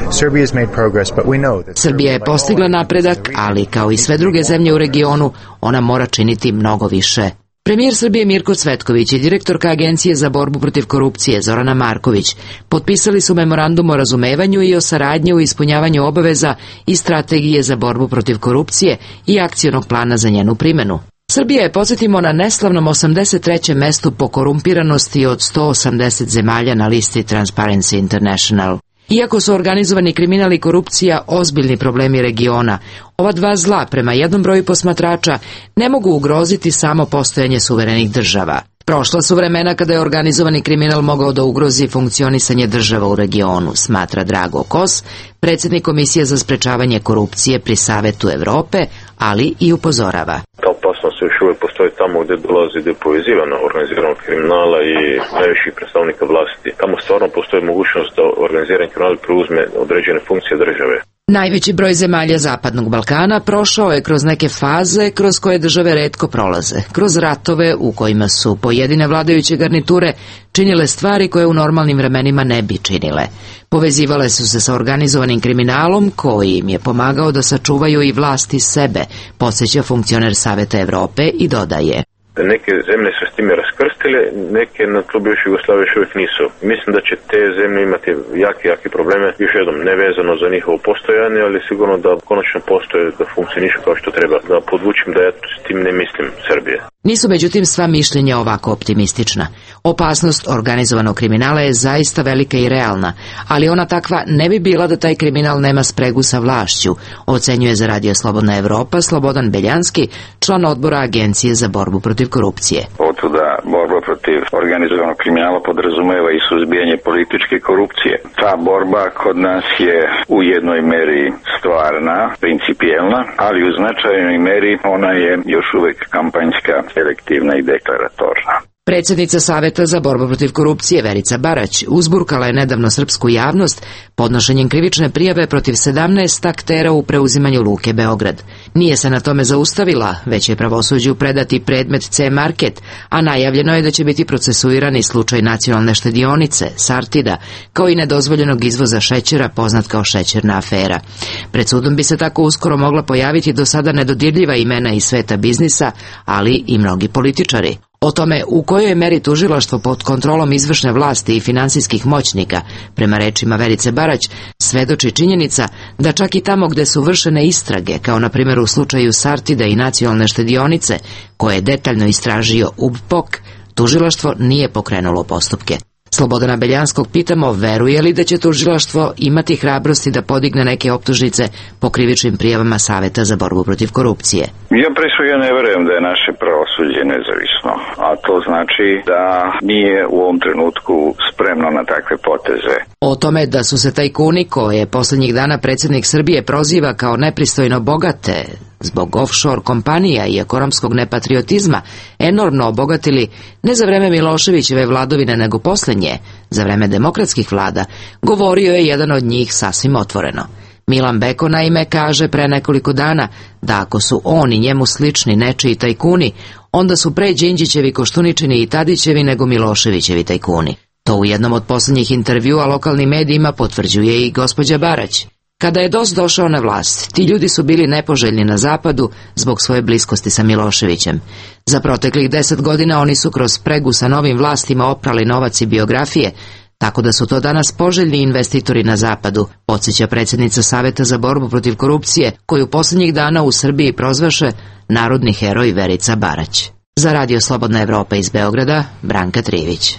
Srbija je postigla napredak, ali kao i sve druge zemlje u regionu, ona mora činiti mnogo više. Premijer Srbije Mirko Cvetković i direktorka Agencije za borbu protiv korupcije Zorana Marković potpisali su memorandum o razumevanju i o saradnji u ispunjavanju obaveza i strategije za borbu protiv korupcije i akcionog plana za njenu primenu. Srbija je, podsjetimo, na neslavnom osamdeset trećem mestu po korumpiranosti od sto osamdeset zemalja na listi Transparency International. Iako su organizovani kriminal i korupcija ozbiljni problemi regiona, ova dva zla prema jednom broju posmatrača ne mogu ugroziti samo postojanje suverenih država. Prošla su vremena kada je organizovani kriminal mogao da ugrozi funkcionisanje država u regionu, smatra Drago Kos, predsjednik Komisije za sprečavanje korupcije pri Savetu Evrope, ali i upozorava. Ta opasnost još uvijek postoji tamo gdje dolazi do povezivanja organiziranog kriminala i najviših predstavnika vlasti. Tamo stvarno postoji mogućnost da organizirani kriminal preuzme određene funkcije države. Najveći broj zemalja Zapadnog Balkana prošao je kroz neke faze kroz koje države retko prolaze, kroz ratove u kojima su pojedine vladajuće garniture činile stvari koje u normalnim vremenima ne bi činile. Povezivale su se sa organizovanim kriminalom koji im je pomagao da sačuvaju i vlasti sebe, podsjeća funkcioner Saveta Evrope i dodaje. Neke zemlje su s time raskrstile, neke na tlu bivše Jugoslavije još uvijek nisu. Mislim da će te zemlje imati jake, jake probleme, još jednom nevezano za njihovo postojanje, ali sigurno da konačno postoje, da funkcionišu kao što treba. Da podvučim da ja s tim ne mislim Srbije. Nisu međutim sva mišljenja ovako optimistična. Opasnost organizovanog kriminala je zaista velika i realna, ali ona takva ne bi bila da taj kriminal nema spregu sa vlašću, ocenjuje za Radio Slobodna Evropa Slobodan Beljanski, član odbora Agencije za borbu protiv korupcije. Otuda borba protiv organizovanog kriminala podrazumeva i suzbijanje političke korupcije. Ta borba kod nas je u jednoj meri stvarna, principijelna, ali u značajnoj meri ona je još uvijek kampanjska, selektivna i deklaratorna. Predsjednica Saveta za borbu protiv korupcije Verica Barać uzburkala je nedavno srpsku javnost podnošenjem krivične prijave protiv sedamnaest aktera u preuzimanju Luke Beograd. Nije se na tome zaustavila, već je pravosuđu predati predmet C Market, a najavljeno je da će biti procesuirani slučaj nacionalne štedionice, Sartida, kao i nedozvoljenog izvoza šećera poznat kao šećerna afera. Pred sudom bi se tako uskoro mogla pojaviti do sada nedodirljiva imena iz sveta biznisa, ali i mnogi političari. O tome u kojoj je meri tužilaštvo pod kontrolom izvršne vlasti i finansijskih moćnika, prema rečima Verice Barać, svedoči činjenica da čak i tamo gde su vršene istrage, kao na primjer u slučaju Sartida i nacionalne štedionice, koje je detaljno istražio U B P O K, tužilaštvo nije pokrenulo postupke. Slobodana Beljanskog pitamo, veruje li da će tužilaštvo imati hrabrosti da podigne neke optužnice po krivičnim prijavama Saveta za borbu protiv korupcije? Ja pre svega ne verujem da je naše pravosuđe nezavisno, a to znači da nije u ovom trenutku spremno na takve poteze. O tome da su se tajkuni, koje poslednjih dana predsjednik Srbije proziva kao nepristojno bogate, zbog offshore kompanija i ekonomskog nepatriotizma, enormno obogatili ne za vreme Miloševićeve vladovine nego poslednje, za vreme demokratskih vlada, govorio je jedan od njih sasvim otvoreno. Milan Beko naime kaže pre nekoliko dana da ako su oni njemu slični nečiji tajkuni, onda su pre Đinđićevi, Koštuničini i Tadićevi nego Miloševićevi tajkuni. To u jednom od posljednjih intervjua lokalnim medijima potvrđuje i gospođa Barać. Kada je D O S došao na vlast, ti ljudi su bili nepoželjni na zapadu zbog svoje bliskosti sa Miloševićem. Za proteklih deset godina oni su kroz spregu sa novim vlastima oprali novac i biografije, tako da su to danas poželjni investitori na zapadu, podsjeća predsjednica Saveta za borbu protiv korupcije, koju posljednjih dana u Srbiji prozvaše narodni heroj Verica Barać. Za Radio Slobodna Evropa iz Beograda, Branka Trivić.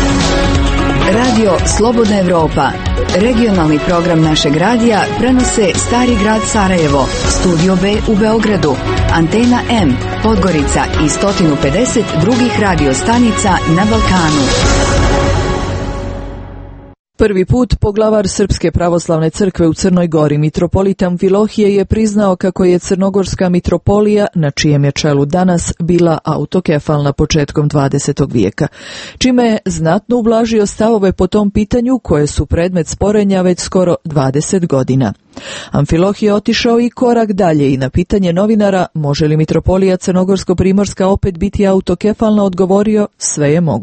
Radio Slobodna Evropa, regionalni program našeg radija, prenose Stari grad Sarajevo, Studio B u Beogradu, Antena M, Podgorica i sto pedeset drugih radio stanica na Balkanu. Prvi put poglavar Srpske pravoslavne crkve u Crnoj Gori, mitropolit Amfilohije, je priznao kako je Crnogorska mitropolija, na čijem je čelu danas, bila autokefalna početkom dvadesetog vijeka, čime je znatno ublažio stavove po tom pitanju koje su predmet sporenja već skoro dvadeset godina. Amfilohije je otišao i korak dalje i na pitanje novinara može li mitropolija Crnogorsko-Primorska opet biti autokefalna odgovorio sve je moguće.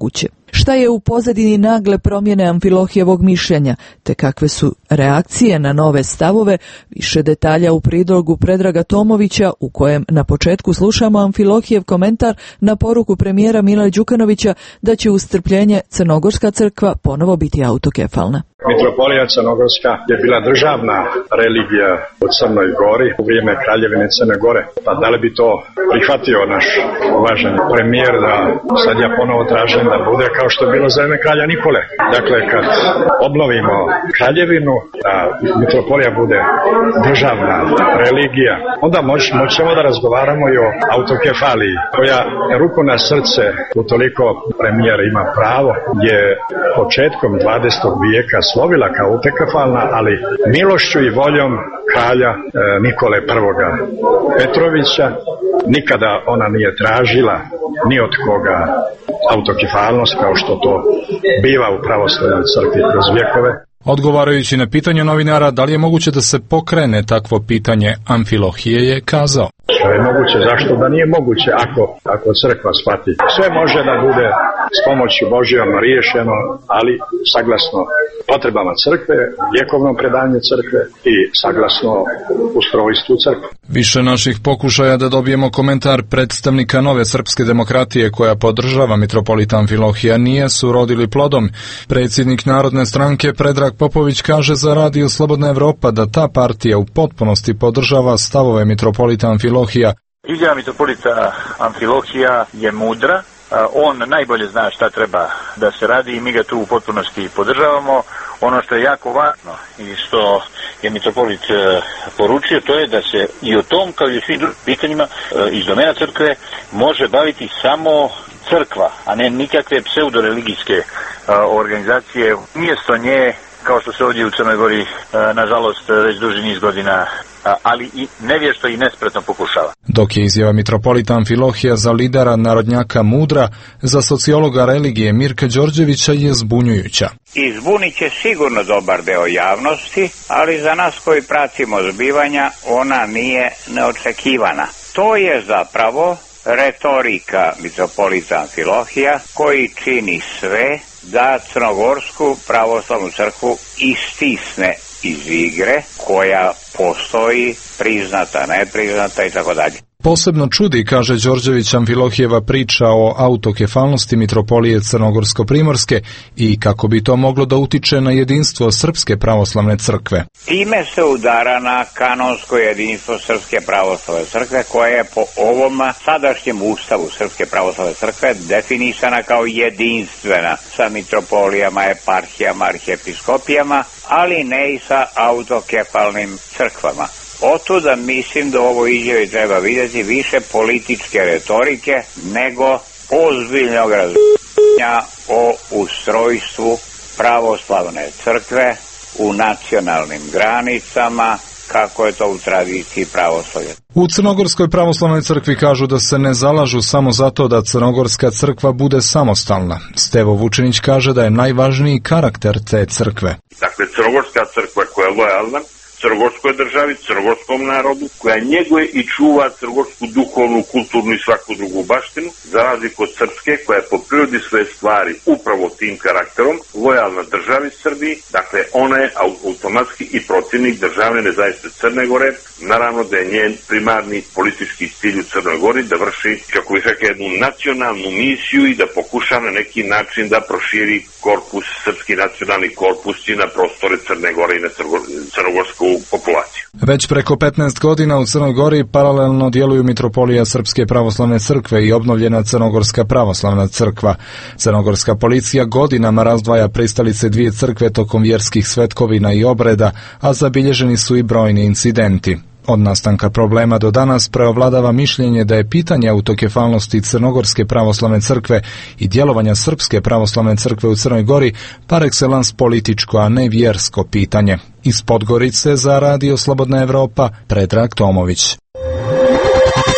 Šta je u pozadini nagle promjene Amfilohijevog mišljenja, te kakve su reakcije na nove stavove, više detalja u prilogu Predraga Tomovića, u kojem na početku slušamo Amfilohijev komentar na poruku premijera Mila Đukanovića da će uz strpljenje Crnogorska crkva ponovo biti autokefalna. Mitropolija Crnogorska je bila državna religija u Crnoj Gori u vrijeme Kraljevine Crne Gore. Pa da li bi to prihvatio naš uvaženi premijer da sad ja ponovo tražim da bude kao što je bilo za vreme kralja Nikole. Dakle, kad obnovimo kraljevinu, a mitropolija bude državna religija, onda moć, moćemo da razgovaramo i o autokefaliji, koja ruku na srce, utoliko premijer ima pravo, je početkom dvadesetog vijeka slovila kao autokefalna, ali milošću i voljom kralja e, Nikole prvoga Petrovića nikada ona nije tražila ni od koga autokefalnost kao što to biva u pravoslavnoj crkvi kroz vjekove. Odgovarajući na pitanje novinara da li je moguće da se pokrene takvo pitanje, Amfilohije je kazao: Sve je moguće, zašto da nije moguće ako, ako crkva shvati. Sve može da bude s pomoću Božjom riješeno, ali saglasno potrebama crkve, vjekovnom predanju crkve i saglasno ustrojstvu crkve. Više naših pokušaja da dobijemo komentar predstavnika Nove srpske demokratije koja podržava mitropolita Amfilohija nije su rodili plodom. Predsjednik Narodne stranke Predrag Popović kaže za Radio Slobodna Evropa da ta partija u potpunosti podržava stavove mitropolita Amfilohija. Izjava mitropolita Amfilohija je mudra, on najbolje zna šta treba da se radi i mi ga tu u potpunosti podržavamo. Ono što je jako važno i što je mitropolit poručio, to je da se i o tom, kao i o svim drugim pitanjima iz domena crkve, može baviti samo crkva, a ne nikakve pseudoreligijske organizacije. Mjesto nje, kao što se ovdje u Crnoj Gori, nažalost, već duži niz godina, ali i nevješto i nespretno pokušava. Dok je izjava mitropolita Amfilohija za lidera narodnjaka mudra, za sociologa religije Mirka Đorđevića je zbunjujuća. Izbunit će sigurno dobar deo javnosti, ali za nas koji pratimo zbivanja ona nije neočekivana. To je zapravo retorika mitropolita Amfilohija koji čini sve da Crnogorsku pravoslavnu crkvu istisne iz igre koja postoji, priznata, nepriznata i tako dalje. Posebno čudi, kaže Đorđević, Amfilohijeva priča o autokefalnosti mitropolije Crnogorsko-primorske i kako bi to moglo da utiče na jedinstvo Srpske pravoslavne crkve. Time se udara na kanonsko jedinstvo Srpske pravoslavne crkve koja je po ovom sadašnjem ustavu Srpske pravoslavne crkve definisana kao jedinstvena sa mitropolijama, eparhijama, arhijepiskopijama, ali ne i sa autokefalnim crkvama. Otuda mislim da ovo izjavi treba vidjeti više političke retorike nego ozbiljnog razmišljanja o ustrojstvu pravoslavne crkve u nacionalnim granicama, kako je to u tradiciji pravoslavlja. U Crnogorskoj pravoslavnoj crkvi kažu da se ne zalažu samo zato da Crnogorska crkva bude samostalna. Stevo Vučinić kaže da je najvažniji karakter te crkve. Dakle, Crnogorska crkva koja je lojalna crnogorskoj državi, crnogorskom narodu, koja njeguje i čuva crnogorsku duhovnu, kulturnu i svaku drugu baštinu, za razliku od srpske, koja je po prirodi svoje stvari upravo tim karakterom, lojalna državi Srbiji, dakle ona je automatski i protivnik državne nezavisne Crne Gore, naravno da je njen primarni politički cilj u Crnoj Gori da vrši, kako bih rekao, jednu nacionalnu misiju i da pokuša na neki način da proširi korpus, srpski nacionalni korpus i na prostore Crne Gore i na crnogorsku populaciju. Već preko petnaest godina u Crnoj Gori paralelno djeluju mitropolija Srpske pravoslavne crkve i obnovljena Crnogorska pravoslavna crkva. Crnogorska policija godinama razdvaja pristalice dvije crkve tokom vjerskih svetkovina i obreda, a zabilježeni su i brojni incidenti. Od nastanka problema do danas preovladava mišljenje da je pitanje autokefalnosti Crnogorske pravoslavne crkve i djelovanja Srpske pravoslavne crkve u Crnoj Gori par excellence političko, a ne vjersko pitanje. Iz Podgorice za Radio Slobodna Evropa, Predrag Tomović.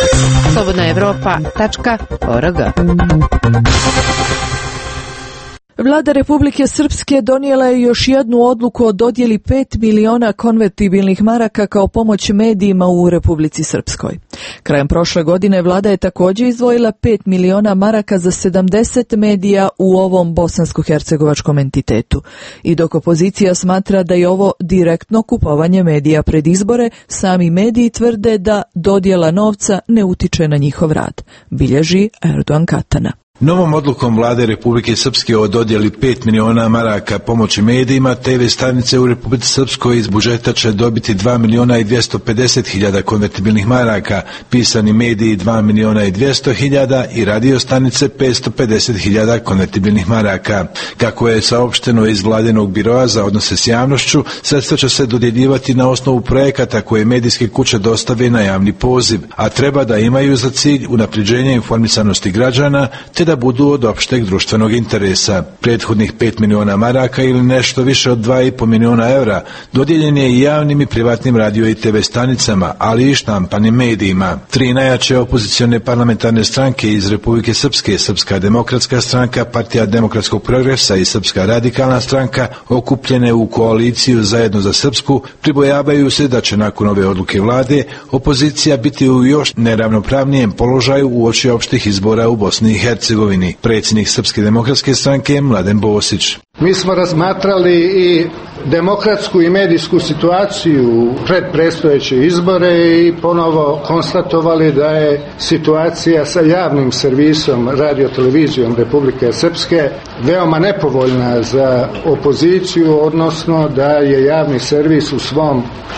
slobodna evropa tačka org Vlada Republike Srpske donijela je još jednu odluku o dodjeli pet miliona konvertibilnih maraka kao pomoć medijima u Republici Srpskoj. Krajem prošle godine vlada je također izdvojila pet miliona maraka za sedamdeset medija u ovom bosansko-hercegovačkom entitetu. I dok opozicija smatra da je ovo direktno kupovanje medija pred izbore, sami mediji tvrde da dodjela novca ne utiče na njihov rad, bilježi Erdogan Katana. Novom odlukom vlade Republike Srpske o dodjeli pet miliona maraka pomoći medijima, te ve stanice u Republici Srpskoj iz budžeta će dobiti dva miliona i dvjesto pedeset hiljada konvertibilnih maraka, pisani mediji dva miliona i dvjesto hiljada i radio stanice petsto pedeset hiljada konvertibilnih maraka. Kako je saopšteno iz vladinog biroa za odnose s javnošću, sredstva će se dodjeljivati na osnovu projekata koje medijske kuće dostave na javni poziv, a treba da imaju za cilj unapređenje informisanosti građana, te da budu od opšteg društvenog interesa. Prethodnih pet miliona maraka ili nešto više od dva i po miliona evra dodijeljen je i javnim i privatnim radio i te ve stanicama, ali i štampanim medijima. Tri najjače opozicione parlamentarne stranke iz Republike Srpske, Srpska demokratska stranka, Partija demokratskog progresa i Srpska radikalna stranka, okupljene u koaliciju Zajedno za Srpsku, pribojavaju se da će nakon ove odluke vlade opozicija biti u još neravnopravnijem položaju uoči opštih izbora u Bosni i Hercegovini. Predsjednik Srpske demokratske stranke Mladen Bosić. Mi smo razmatrali i demokratsku i medijsku situaciju pred predstojeće izbore i ponovo konstatovali da je situacija sa javnim servisom radiotelevizijom Republike Srpske veoma nepovoljna za opoziciju, odnosno da je javni servis u svom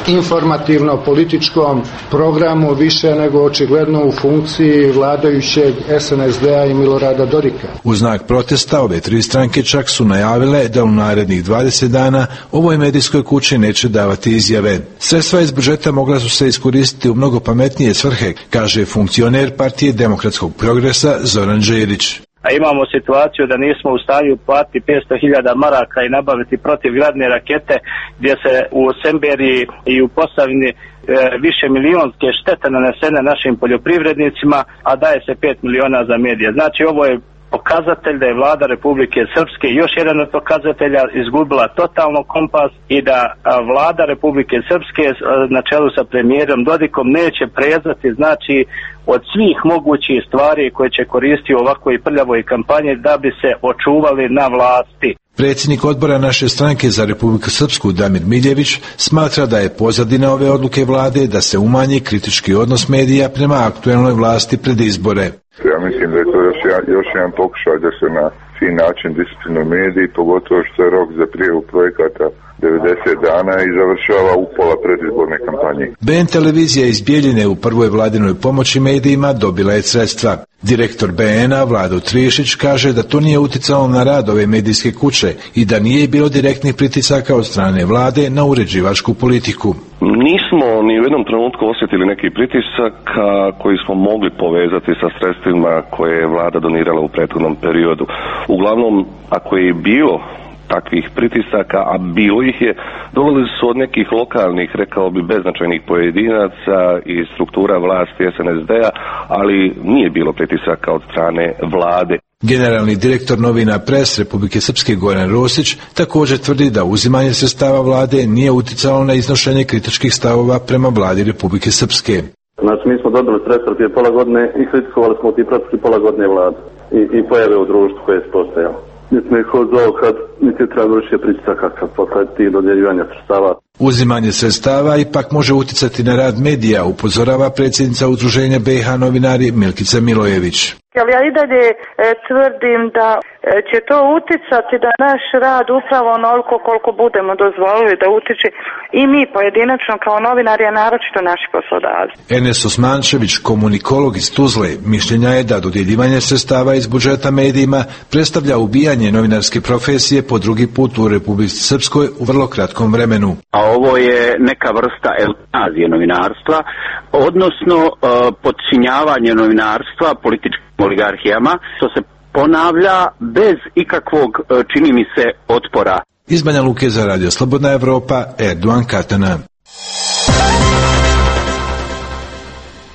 informativno-političkom programu više nego očigledno u funkciji vladajućeg es en es de a i Milorada Dodika. U znak protesta ove tri stranke čak su najavile da u narednih dvadeset dana ovoj medijskoj kući neće davati izjave. Sredstva iz budžeta mogla su se iskoristiti u mnogo pametnije svrhe, kaže funkcioner Partije demokratskog progresa Zoran Đerić. A imamo situaciju da nismo u stanju platiti petsto hiljada maraka i nabaviti protivgradne rakete, gdje se u Semberiji i u Posavini e, više milionske štete nanesene našim poljoprivrednicima, a daje se pet miliona za medije. Znači ovo je pokazatelj da je vlada Republike Srpske, još jedan od pokazatelja, izgubila totalno kompas i da vlada Republike Srpske na čelu sa premijerom Dodikom neće prezati, znači, od svih mogućih stvari koje će koristiti u ovakvoj prljavoj kampanji da bi se očuvali na vlasti. Predsjednik odbora naše stranke za Republiku Srpsku Damir Miljević smatra da je pozadina ove odluke vlade da se umanji kritički odnos medija prema aktuelnoj vlasti pred izbore. Ja mislim da je to još jedan, još jedan pokušaj da se na fin način disciplinuju mediji, pogotovo što je rok za prijavu projekata devedeset dana i završava upola predizborne kampanje. be en televizija iz Bijeljine u prvoj vladinoj pomoći medijima dobila je sredstva. Direktor be ena Vlado Trišić kaže da to nije uticalo na rad ove medijske kuće i da nije bilo direktnih pritisaka od strane vlade na uređivačku politiku. Nismo ni u jednom trenutku osjetili neki pritisak koji smo mogli povezati sa sredstvima koje je vlada donirala u prethodnom periodu. Uglavnom, ako je bilo takvih pritisaka, a bilo ih je, dolazili su od nekih lokalnih, rekao bi, beznačajnih pojedinaca i struktura vlasti es en es de a, ali nije bilo pritisaka od strane vlade. Generalni direktor novina Pres Republike Srpske Goran Rosić također tvrdi da uzimanje sredstava vlade nije uticalo na iznošenje kritičkih stavova prema vladi Republike Srpske. Znači, mi smo dobili sredstva prije pola godine i kritikovali smo ti protiv pola godine vlade i, i pojave u društvu koje je postojalo. Niti me hodao kad niti treba vršiti pritisaka kad poslati dodjeljivanja sredstava. Uzimanje sredstava ipak može uticati na rad medija, upozorava predsjednica Udruženja be ha novinari Milkica Milojević. Ali ja i dalje e, tvrdim da e, će to uticati da naš rad upravo onoliko koliko budemo dozvolili da utiče i mi pojedinačno kao novinari, a naročito naši poslodavci. Enes Osmančević, komunikolog iz Tuzle, mišljenja je da dodjeljivanje sredstava iz budžeta medijima predstavlja ubijanje novinarske profesije po drugi put u Republici Srpskoj u vrlo kratkom vremenu. A ovo je neka vrsta eutanazije novinarstva, odnosno uh, podčinjavanje novinarstva političkim oligarhijama, što se ponavlja bez ikakvog, čini mi se, otpora. Iz Banja Luke za Radio Slobodna Evropa, Erdogan Katana.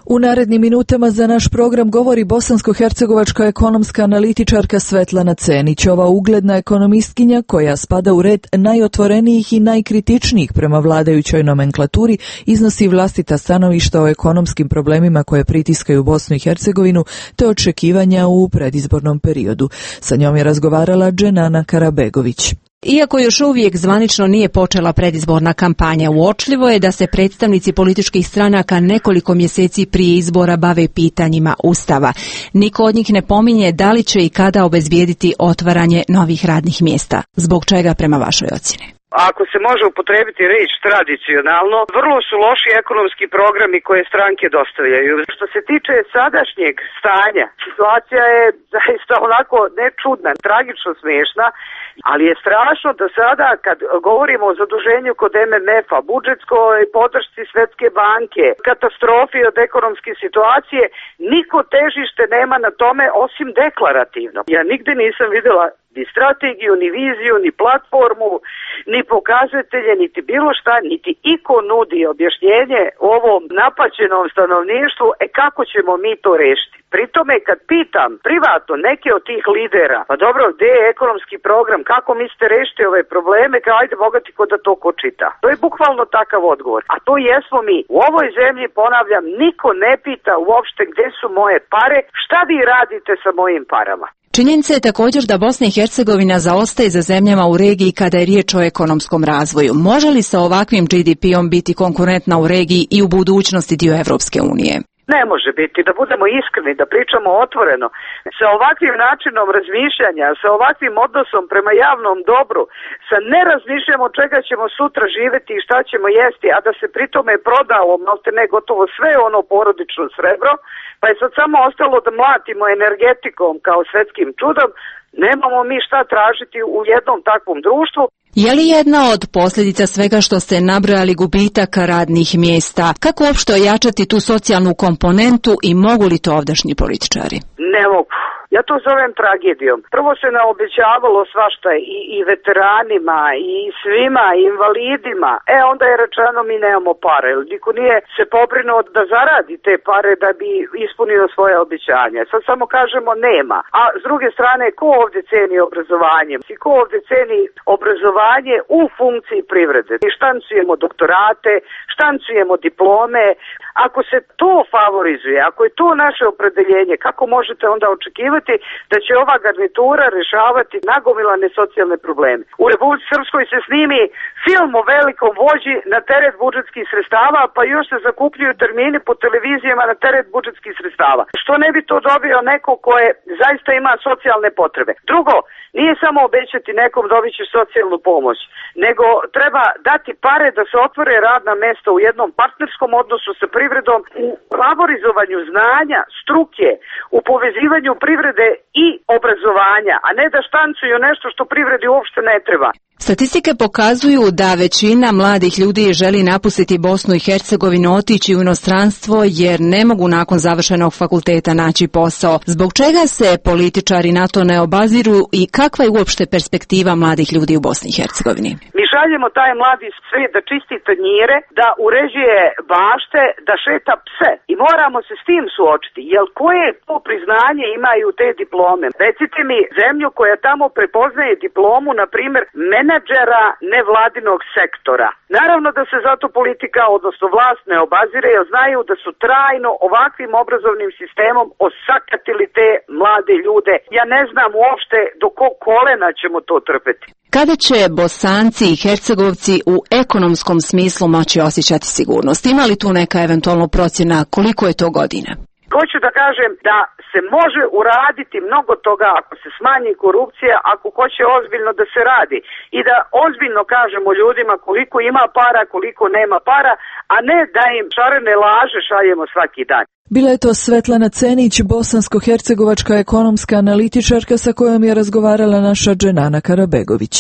U narednim minutama za naš program govori bosansko-hercegovačka ekonomska analitičarka Svetlana Cenić. Ova ugledna ekonomistkinja, koja spada u red najotvorenijih i najkritičnijih prema vladajućoj nomenklaturi, iznosi vlastita stanovišta o ekonomskim problemima koje pritiskaju Bosnu i Hercegovinu te očekivanja u predizbornom periodu. Sa njom je razgovarala Dženana Karabegović. Iako još uvijek zvanično nije počela predizborna kampanja, uočljivo je da se predstavnici političkih stranaka nekoliko mjeseci prije izbora bave pitanjima Ustava. Niko od njih ne pominje da li će i kada obezbijediti otvaranje novih radnih mjesta. Zbog čega prema vašoj ocjeni? Ako se može upotrebiti riječ tradicionalno, vrlo su loši ekonomski programi koje stranke dostavljaju. Što se tiče sadašnjeg stanja, situacija je zaista onako ne čudna, tragično smiješna, ali je strašno da sada kad govorimo o zaduženju kod em em ef-a, budžetskoj podršci Svjetske banke, katastrofi od ekonomske situacije, niko težište nema na tome osim deklarativno. Ja nigde nisam vidjela ni strategiju, ni viziju, ni platformu, ni pokazatelje, niti bilo šta, niti iko nudi objašnjenje ovom napaćenom stanovništvu, e kako ćemo mi to rešiti. Pri tome kad pitam privatno neke od tih lidera, pa dobro, gdje je ekonomski program, kako mislite rešiti ove probleme, kao ajde bogati ko da to ko čita. To je bukvalno takav odgovor. A to jesmo mi. U ovoj zemlji, ponavljam, niko ne pita uopšte gdje su moje pare, šta vi radite sa mojim parama. Činjenica je također da Bosna i Hercegovina zaostaje za zemljama u regiji kada je riječ o ekonomskom razvoju. Može li sa ovakvim G D P-om biti konkurentna u regiji i u budućnosti dio Evropske unije? Ne može biti, da budemo iskreni, da pričamo otvoreno. Sa ovakvim načinom razmišljanja, sa ovakvim odnosom prema javnom dobru, sa nerazmišljanjem od čega ćemo sutra živjeti i šta ćemo jesti, a da se pritome prodalo maltene gotovo sve ono porodično srebro, pa je sad samo ostalo da mlatimo energetikom kao svjetskim čudom, nemamo mi šta tražiti u jednom takvom društvu. Je li jedna od posljedica svega što ste nabrojali gubitaka radnih mjesta? Kako uopšte ojačati tu socijalnu komponentu i mogu li to ovdašnji političari? Ne mogu. Ja to zovem tragedijom. Prvo se naobećavalo svašta i, i veteranima i svima, i invalidima. E onda je rečeno mi nemamo pare. Niko nije se pobrinuo da zaradi te pare da bi ispunio svoje obećanje. Sad samo kažemo nema. A s druge strane, ko ovdje ceni obrazovanje? Ko ovdje ceni obrazovanje u funkciji privrede? Štancujemo doktorate, štancujemo diplome. Ako se to favorizuje, ako je to naše opredeljenje, kako možete onda očekivati da će ova garnitura rješavati nagomilane socijalne probleme? U Republici Srpskoj se snimi film o velikom vođi na teret budžetskih sredstava, pa još se zakupljuju termini po televizijama na teret budžetskih sredstava. Što ne bi to dobio neko koje zaista ima socijalne potrebe? Drugo, nije samo obećati nekom dobit će socijalnu pomoć, nego treba dati pare da se otvore radna mjesta u jednom partnerskom odnosu sa privredom, u favorizovanju znanja, struke, u povezivanju privrede i obrazovanja, a ne da štancuju nešto što privredi uopšte ne treba. Statistike pokazuju da većina mladih ljudi želi napustiti Bosnu i Hercegovinu, otići u inostranstvo jer ne mogu nakon završenog fakulteta naći posao. Zbog čega se političari na to ne obaziru i kakva je uopšte perspektiva mladih ljudi u Bosni i Hercegovini? Mi šaljemo taj mladi svijet da čisti tanjire, da uređuje bašte, da šeta pse i moramo se s tim suočiti. Jel koje to priznanje imaju te diplome? Recite mi zemlju koja tamo prepoznaje diplomu, na primjer, menadžera nevladinog sektora. Naravno da se zato politika, odnosno vlast, ne obazire, jer znaju da su trajno ovakvim obrazovnim sistemom osakatili te mlade ljude. Ja ne znam uopšte do kog kolena ćemo to trpeti. Kada će Bosanci i Hercegovci u ekonomskom smislu moći osjećati sigurnost? Ima li tu neka eventualno procjena koliko je to godina? Hoću da kažem da se može uraditi mnogo toga ako se smanji korupcija, ako hoće ozbiljno da se radi i da ozbiljno kažemo ljudima koliko ima para, koliko nema para, a ne da im šarene laže šaljemo svaki dan. Bila je to Svetlana Cenić, bosansko-hercegovačka ekonomska analitičarka sa kojom je razgovarala naša Dženana Karabegović.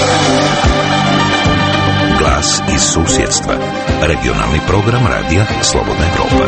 Glas iz susjedstva. Regionalni program radija Slobodna Evropa.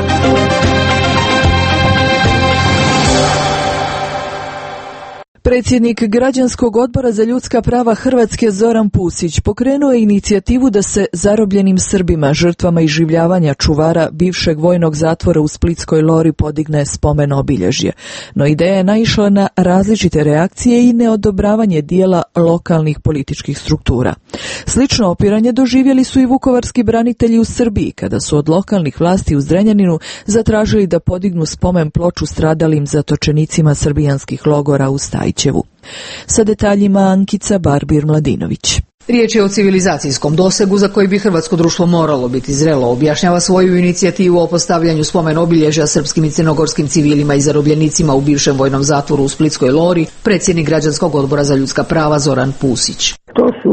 Predsjednik Građanskog odbora za ljudska prava Hrvatske Zoran Pusić pokrenuo je inicijativu da se zarobljenim Srbima, žrtvama iživljavanja čuvara bivšeg vojnog zatvora u Splitskoj Lori podigne spomen obilježje. No ideja je naišla na različite reakcije i neodobravanje dijela lokalnih političkih struktura. Slično opiranje doživjeli su i vukovarski branitelji u Srbiji kada su od lokalnih vlasti u Zrenjaninu zatražili da podignu spomen ploču stradalim zatočenicima srbijanskih logora u Stajčevu. Sa detaljima Ankica Barbir-Mladinović. Riječ je o civilizacijskom dosegu za koji bi hrvatsko društvo moralo biti zrelo, objašnjava svoju inicijativu o postavljanju spomen obilježja srpskim i crnogorskim civilima i zarobljenicima u bivšem vojnom zatvoru u Splitskoj Lori, predsjednik Građanskog odbora za ljudska prava Zoran Pusić. To su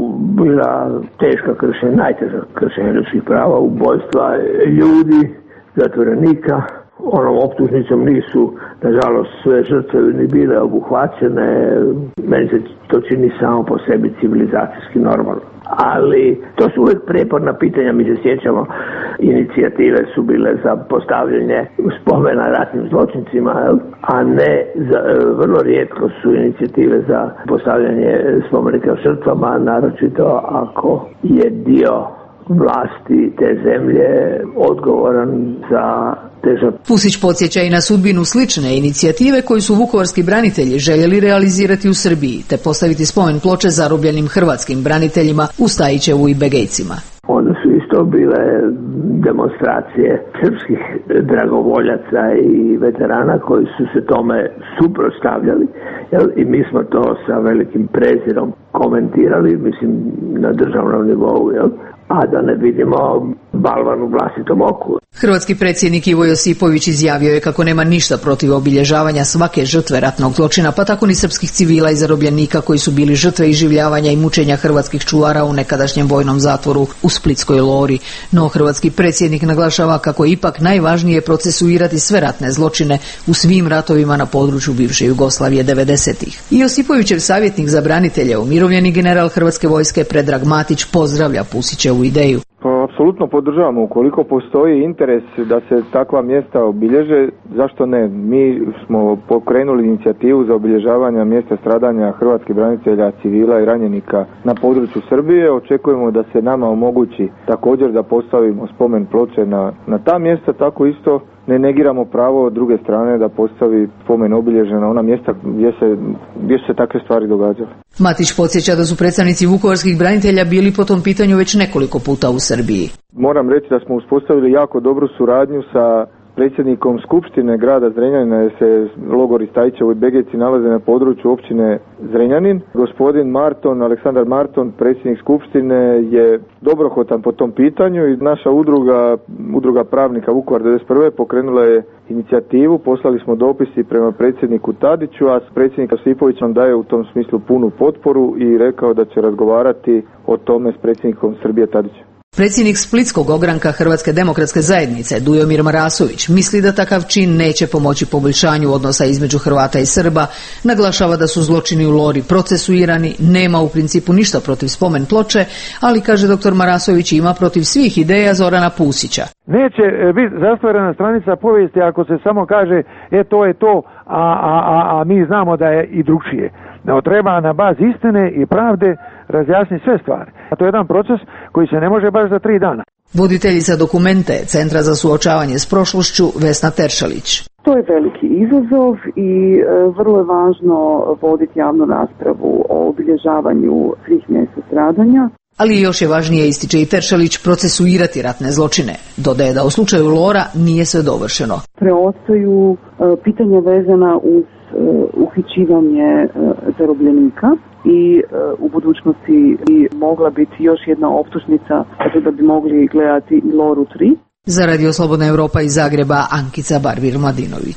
bila teška kršenja, najteža kršenja ljudskih prava, ubojstva ljudi, zatvorenika. Onom optužnicom nisu, nažalost, sve žrtve ni bile obuhvaćene. Meni se to čini samo po sebi civilizacijski normalno. Ali to su uvijek prijeporna pitanja, mi se sjećamo, inicijative su bile za postavljanje spomena ratnim zločincima, a ne za, vrlo rijetko su inicijative za postavljanje spomenika žrtvama, naročito ako je dio vlasti te zemlje odgovoran za težak. Pusić podsjeća i na sudbinu slične inicijative koju su vukovarski branitelji željeli realizirati u Srbiji, te postaviti spomen ploče zarobljenim hrvatskim braniteljima u Stajićevu i Begejcima. Onda su isto bile demonstracije srpskih dragovoljaca i veterana koji su se tome suprotstavljali, jel? I mi smo to sa velikim prezirom komentirali, mislim, na državnom nivou, jel? A da ne vidimo balvan u vlastitom oku. Hrvatski predsjednik Ivo Josipović izjavio je kako nema ništa protiv obilježavanja svake žrtve ratnog zločina, pa tako ni srpskih civila i zarobljenika koji su bili žrtve iživljavanja i mučenja hrvatskih čuvara u nekadašnjem vojnom zatvoru u Splitskoj Lori. No hrvatski predsjednik naglašava kako je ipak najvažnije procesuirati sve ratne zločine u svim ratovima na području bivše Jugoslavije devedesetih. I Josipovićev savjetnik za branitelje, umirovljeni general Hrvatske vojske Predrag Matić, pozdravlja Pusićevu ideju. Pa, apsolutno podržavamo. Ukoliko postoji interes da se takva mjesta obilježe, zašto ne? Mi smo pokrenuli inicijativu za obilježavanje mjesta stradanja hrvatskih branitelja, civila i ranjenika na području Srbije. Očekujemo da se nama omogući također da postavimo spomen ploče na, na ta mjesta, tako isto ne negiramo pravo od druge strane da postavi spomen obilježje na ona mjesta gdje se, gdje se takve stvari događale. Matić podsjeća da su predstavnici vukovarskih branitelja bili po tom pitanju već nekoliko puta u Srbiji. Moram reći da smo uspostavili jako dobru suradnju sa predsjednikom Skupštine grada Zrenjanina, jer se logori Stajićevo i Begejci nalaze na području općine Zrenjanin. Gospodin Marton, Aleksandar Marton, predsjednik Skupštine, je dobrohotan po tom pitanju i naša udruga, udruga pravnika Vukovar devedeset prve pokrenula je inicijativu, poslali smo dopisi prema predsjedniku Tadiću, a predsjednik Josipović nam daje u tom smislu punu potporu i rekao da će razgovarati o tome s predsjednikom Srbije Tadićem. Predsjednik Splitskog ogranka Hrvatske demokratske zajednice Dujomir Marasović misli da takav čin neće pomoći poboljšanju odnosa između Hrvata i Srba, naglašava da su zločini u Lori procesuirani, nema u principu ništa protiv spomen ploče, ali, kaže doktor Marasović, ima protiv svih ideja Zorana Pusića. Neće biti zastvarana stranica povijesti ako se samo kaže e to je to, a, a, a, a mi znamo da je i drugčije. No, treba na bazi istine i pravde razjasniti sve stvari. A to je jedan proces koji se ne može baš za tri dana. Voditeljica dokumente Centra za suočavanje s prošlošću Vesna Teršalić. To je veliki izazov i e, vrlo je važno voditi javnu raspravu o obilježavanju svih mjesta stradanja. Ali još je važnije, ističe i Teršalić, procesuirati ratne zločine. Dodaje da u slučaju Lora nije sve dovršeno. Preostaju e, pitanja vezana uz e, uhićivanje e, zarobljenika i e, u budućnosti bi mogla biti još jedna optužnica da bi mogli gledati i Loru tri. Za Radio Slobodna Europa iz Zagreba, Ankica Barbir-Mladinović.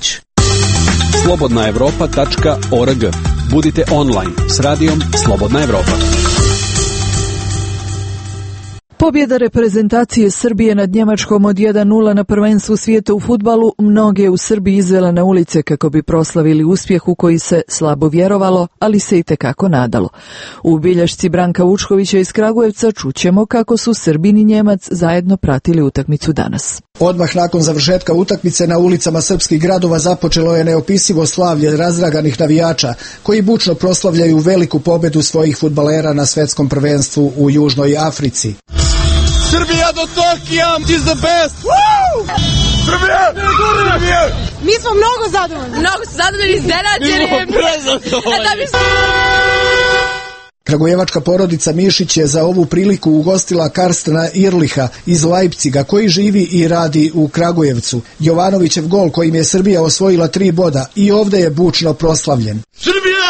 slobodna europa tačka org. Budite online s radijom Slobodna Europa. Pobjeda reprezentacije Srbije nad Njemačkom od jedan nula na prvenstvu svijeta u fudbalu mnoge u Srbiji izvela na ulice kako bi proslavili uspjeh u koji se slabo vjerovalo, ali se i tekako nadalo. U bilješci Branka Vučkovića iz Kragujevca čućemo kako su Srbin i Njemac zajedno pratili utakmicu danas. Odmah nakon završetka utakmice na ulicama srpskih gradova započelo je neopisivo slavlje razdraganih navijača koji bučno proslavljaju veliku pobjedu svojih fudbalera na svetskom prvenstvu u Južnoj Africi. Srbija do Tokija is the best! Woo! Srbija! Srbija! Mi smo mnogo zadovoljni. Mnogo su zadovoljni, iznenađeni. Kragujevačka porodica Mišić je za ovu priliku ugostila Karstena Irliha iz Leipciga koji živi i radi u Kragujevcu. Jovanovićev gol kojim je Srbija osvojila tri boda i ovdje je bučno proslavljen. Srbija!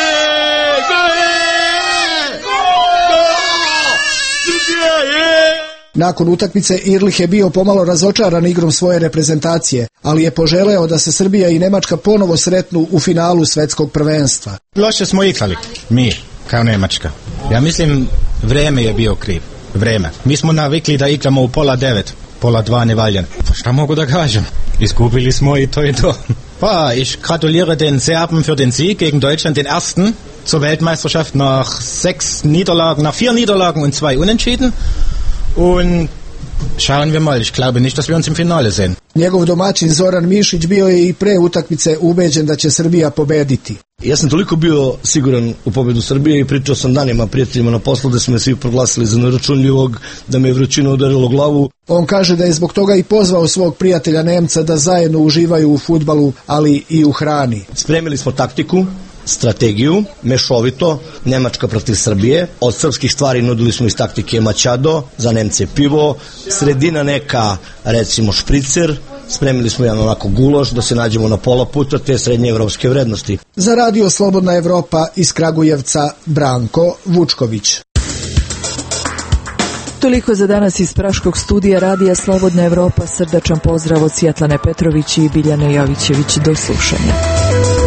Nakon utakmice Irlich je bio pomalo razočaran igrom svoje reprezentacije, ali je poželeo da se Srbija i Nemačka ponovo sretnu u finalu svetskog prvenstva. Loše smo igrali, mi, kao Nemačka. Ja mislim, vreme je bio kriv. Vreme. Mi smo navikli da igramo u pola devet, pola dva nevaljen. Pa šta mogu da kažem? Izgubili smo i to je to. Pa, ich gratuliere den Serben für den Sieg gegen Deutschland, den ersten zur Weltmeisterschaft nach sechs Niederlagen, nach vier Niederlagen und zwei Unentschieden. Und schauen wir mal, ich glaube nicht, dass wir uns im Finale sehen. Njegov domaćin Zoran Mišić bio je i pre utakmice ubeđen da će Srbija pobediti. Ja sam toliko bio siguran u pobjedu Srbije i pričao sam danima prijateljima na poslu da smo me svi proglasili za neračunljivog, da me je vrućina udarilo glavu. On kaže da je zbog toga i pozvao svog prijatelja Nemca da zajedno uživaju u fudbalu, ali i u hrani. Spremili smo taktiku, strategiju, mešovito, Nemačka protiv Srbije. Od srpskih stvari nudili smo iz taktike Mačado, za Nemce pivo, sredina neka, recimo špricer, spremili smo jedan onako guloš da se nađemo na pola puta te srednje evropske vrednosti. Za radio Slobodna Evropa iz Kragujevca, Branko Vučković. Toliko za danas iz praškog studija radija Slobodna Evropa. Srdačan pozdrav od Svjetlane Petrović i Biljane Jovićević. Do slušanja.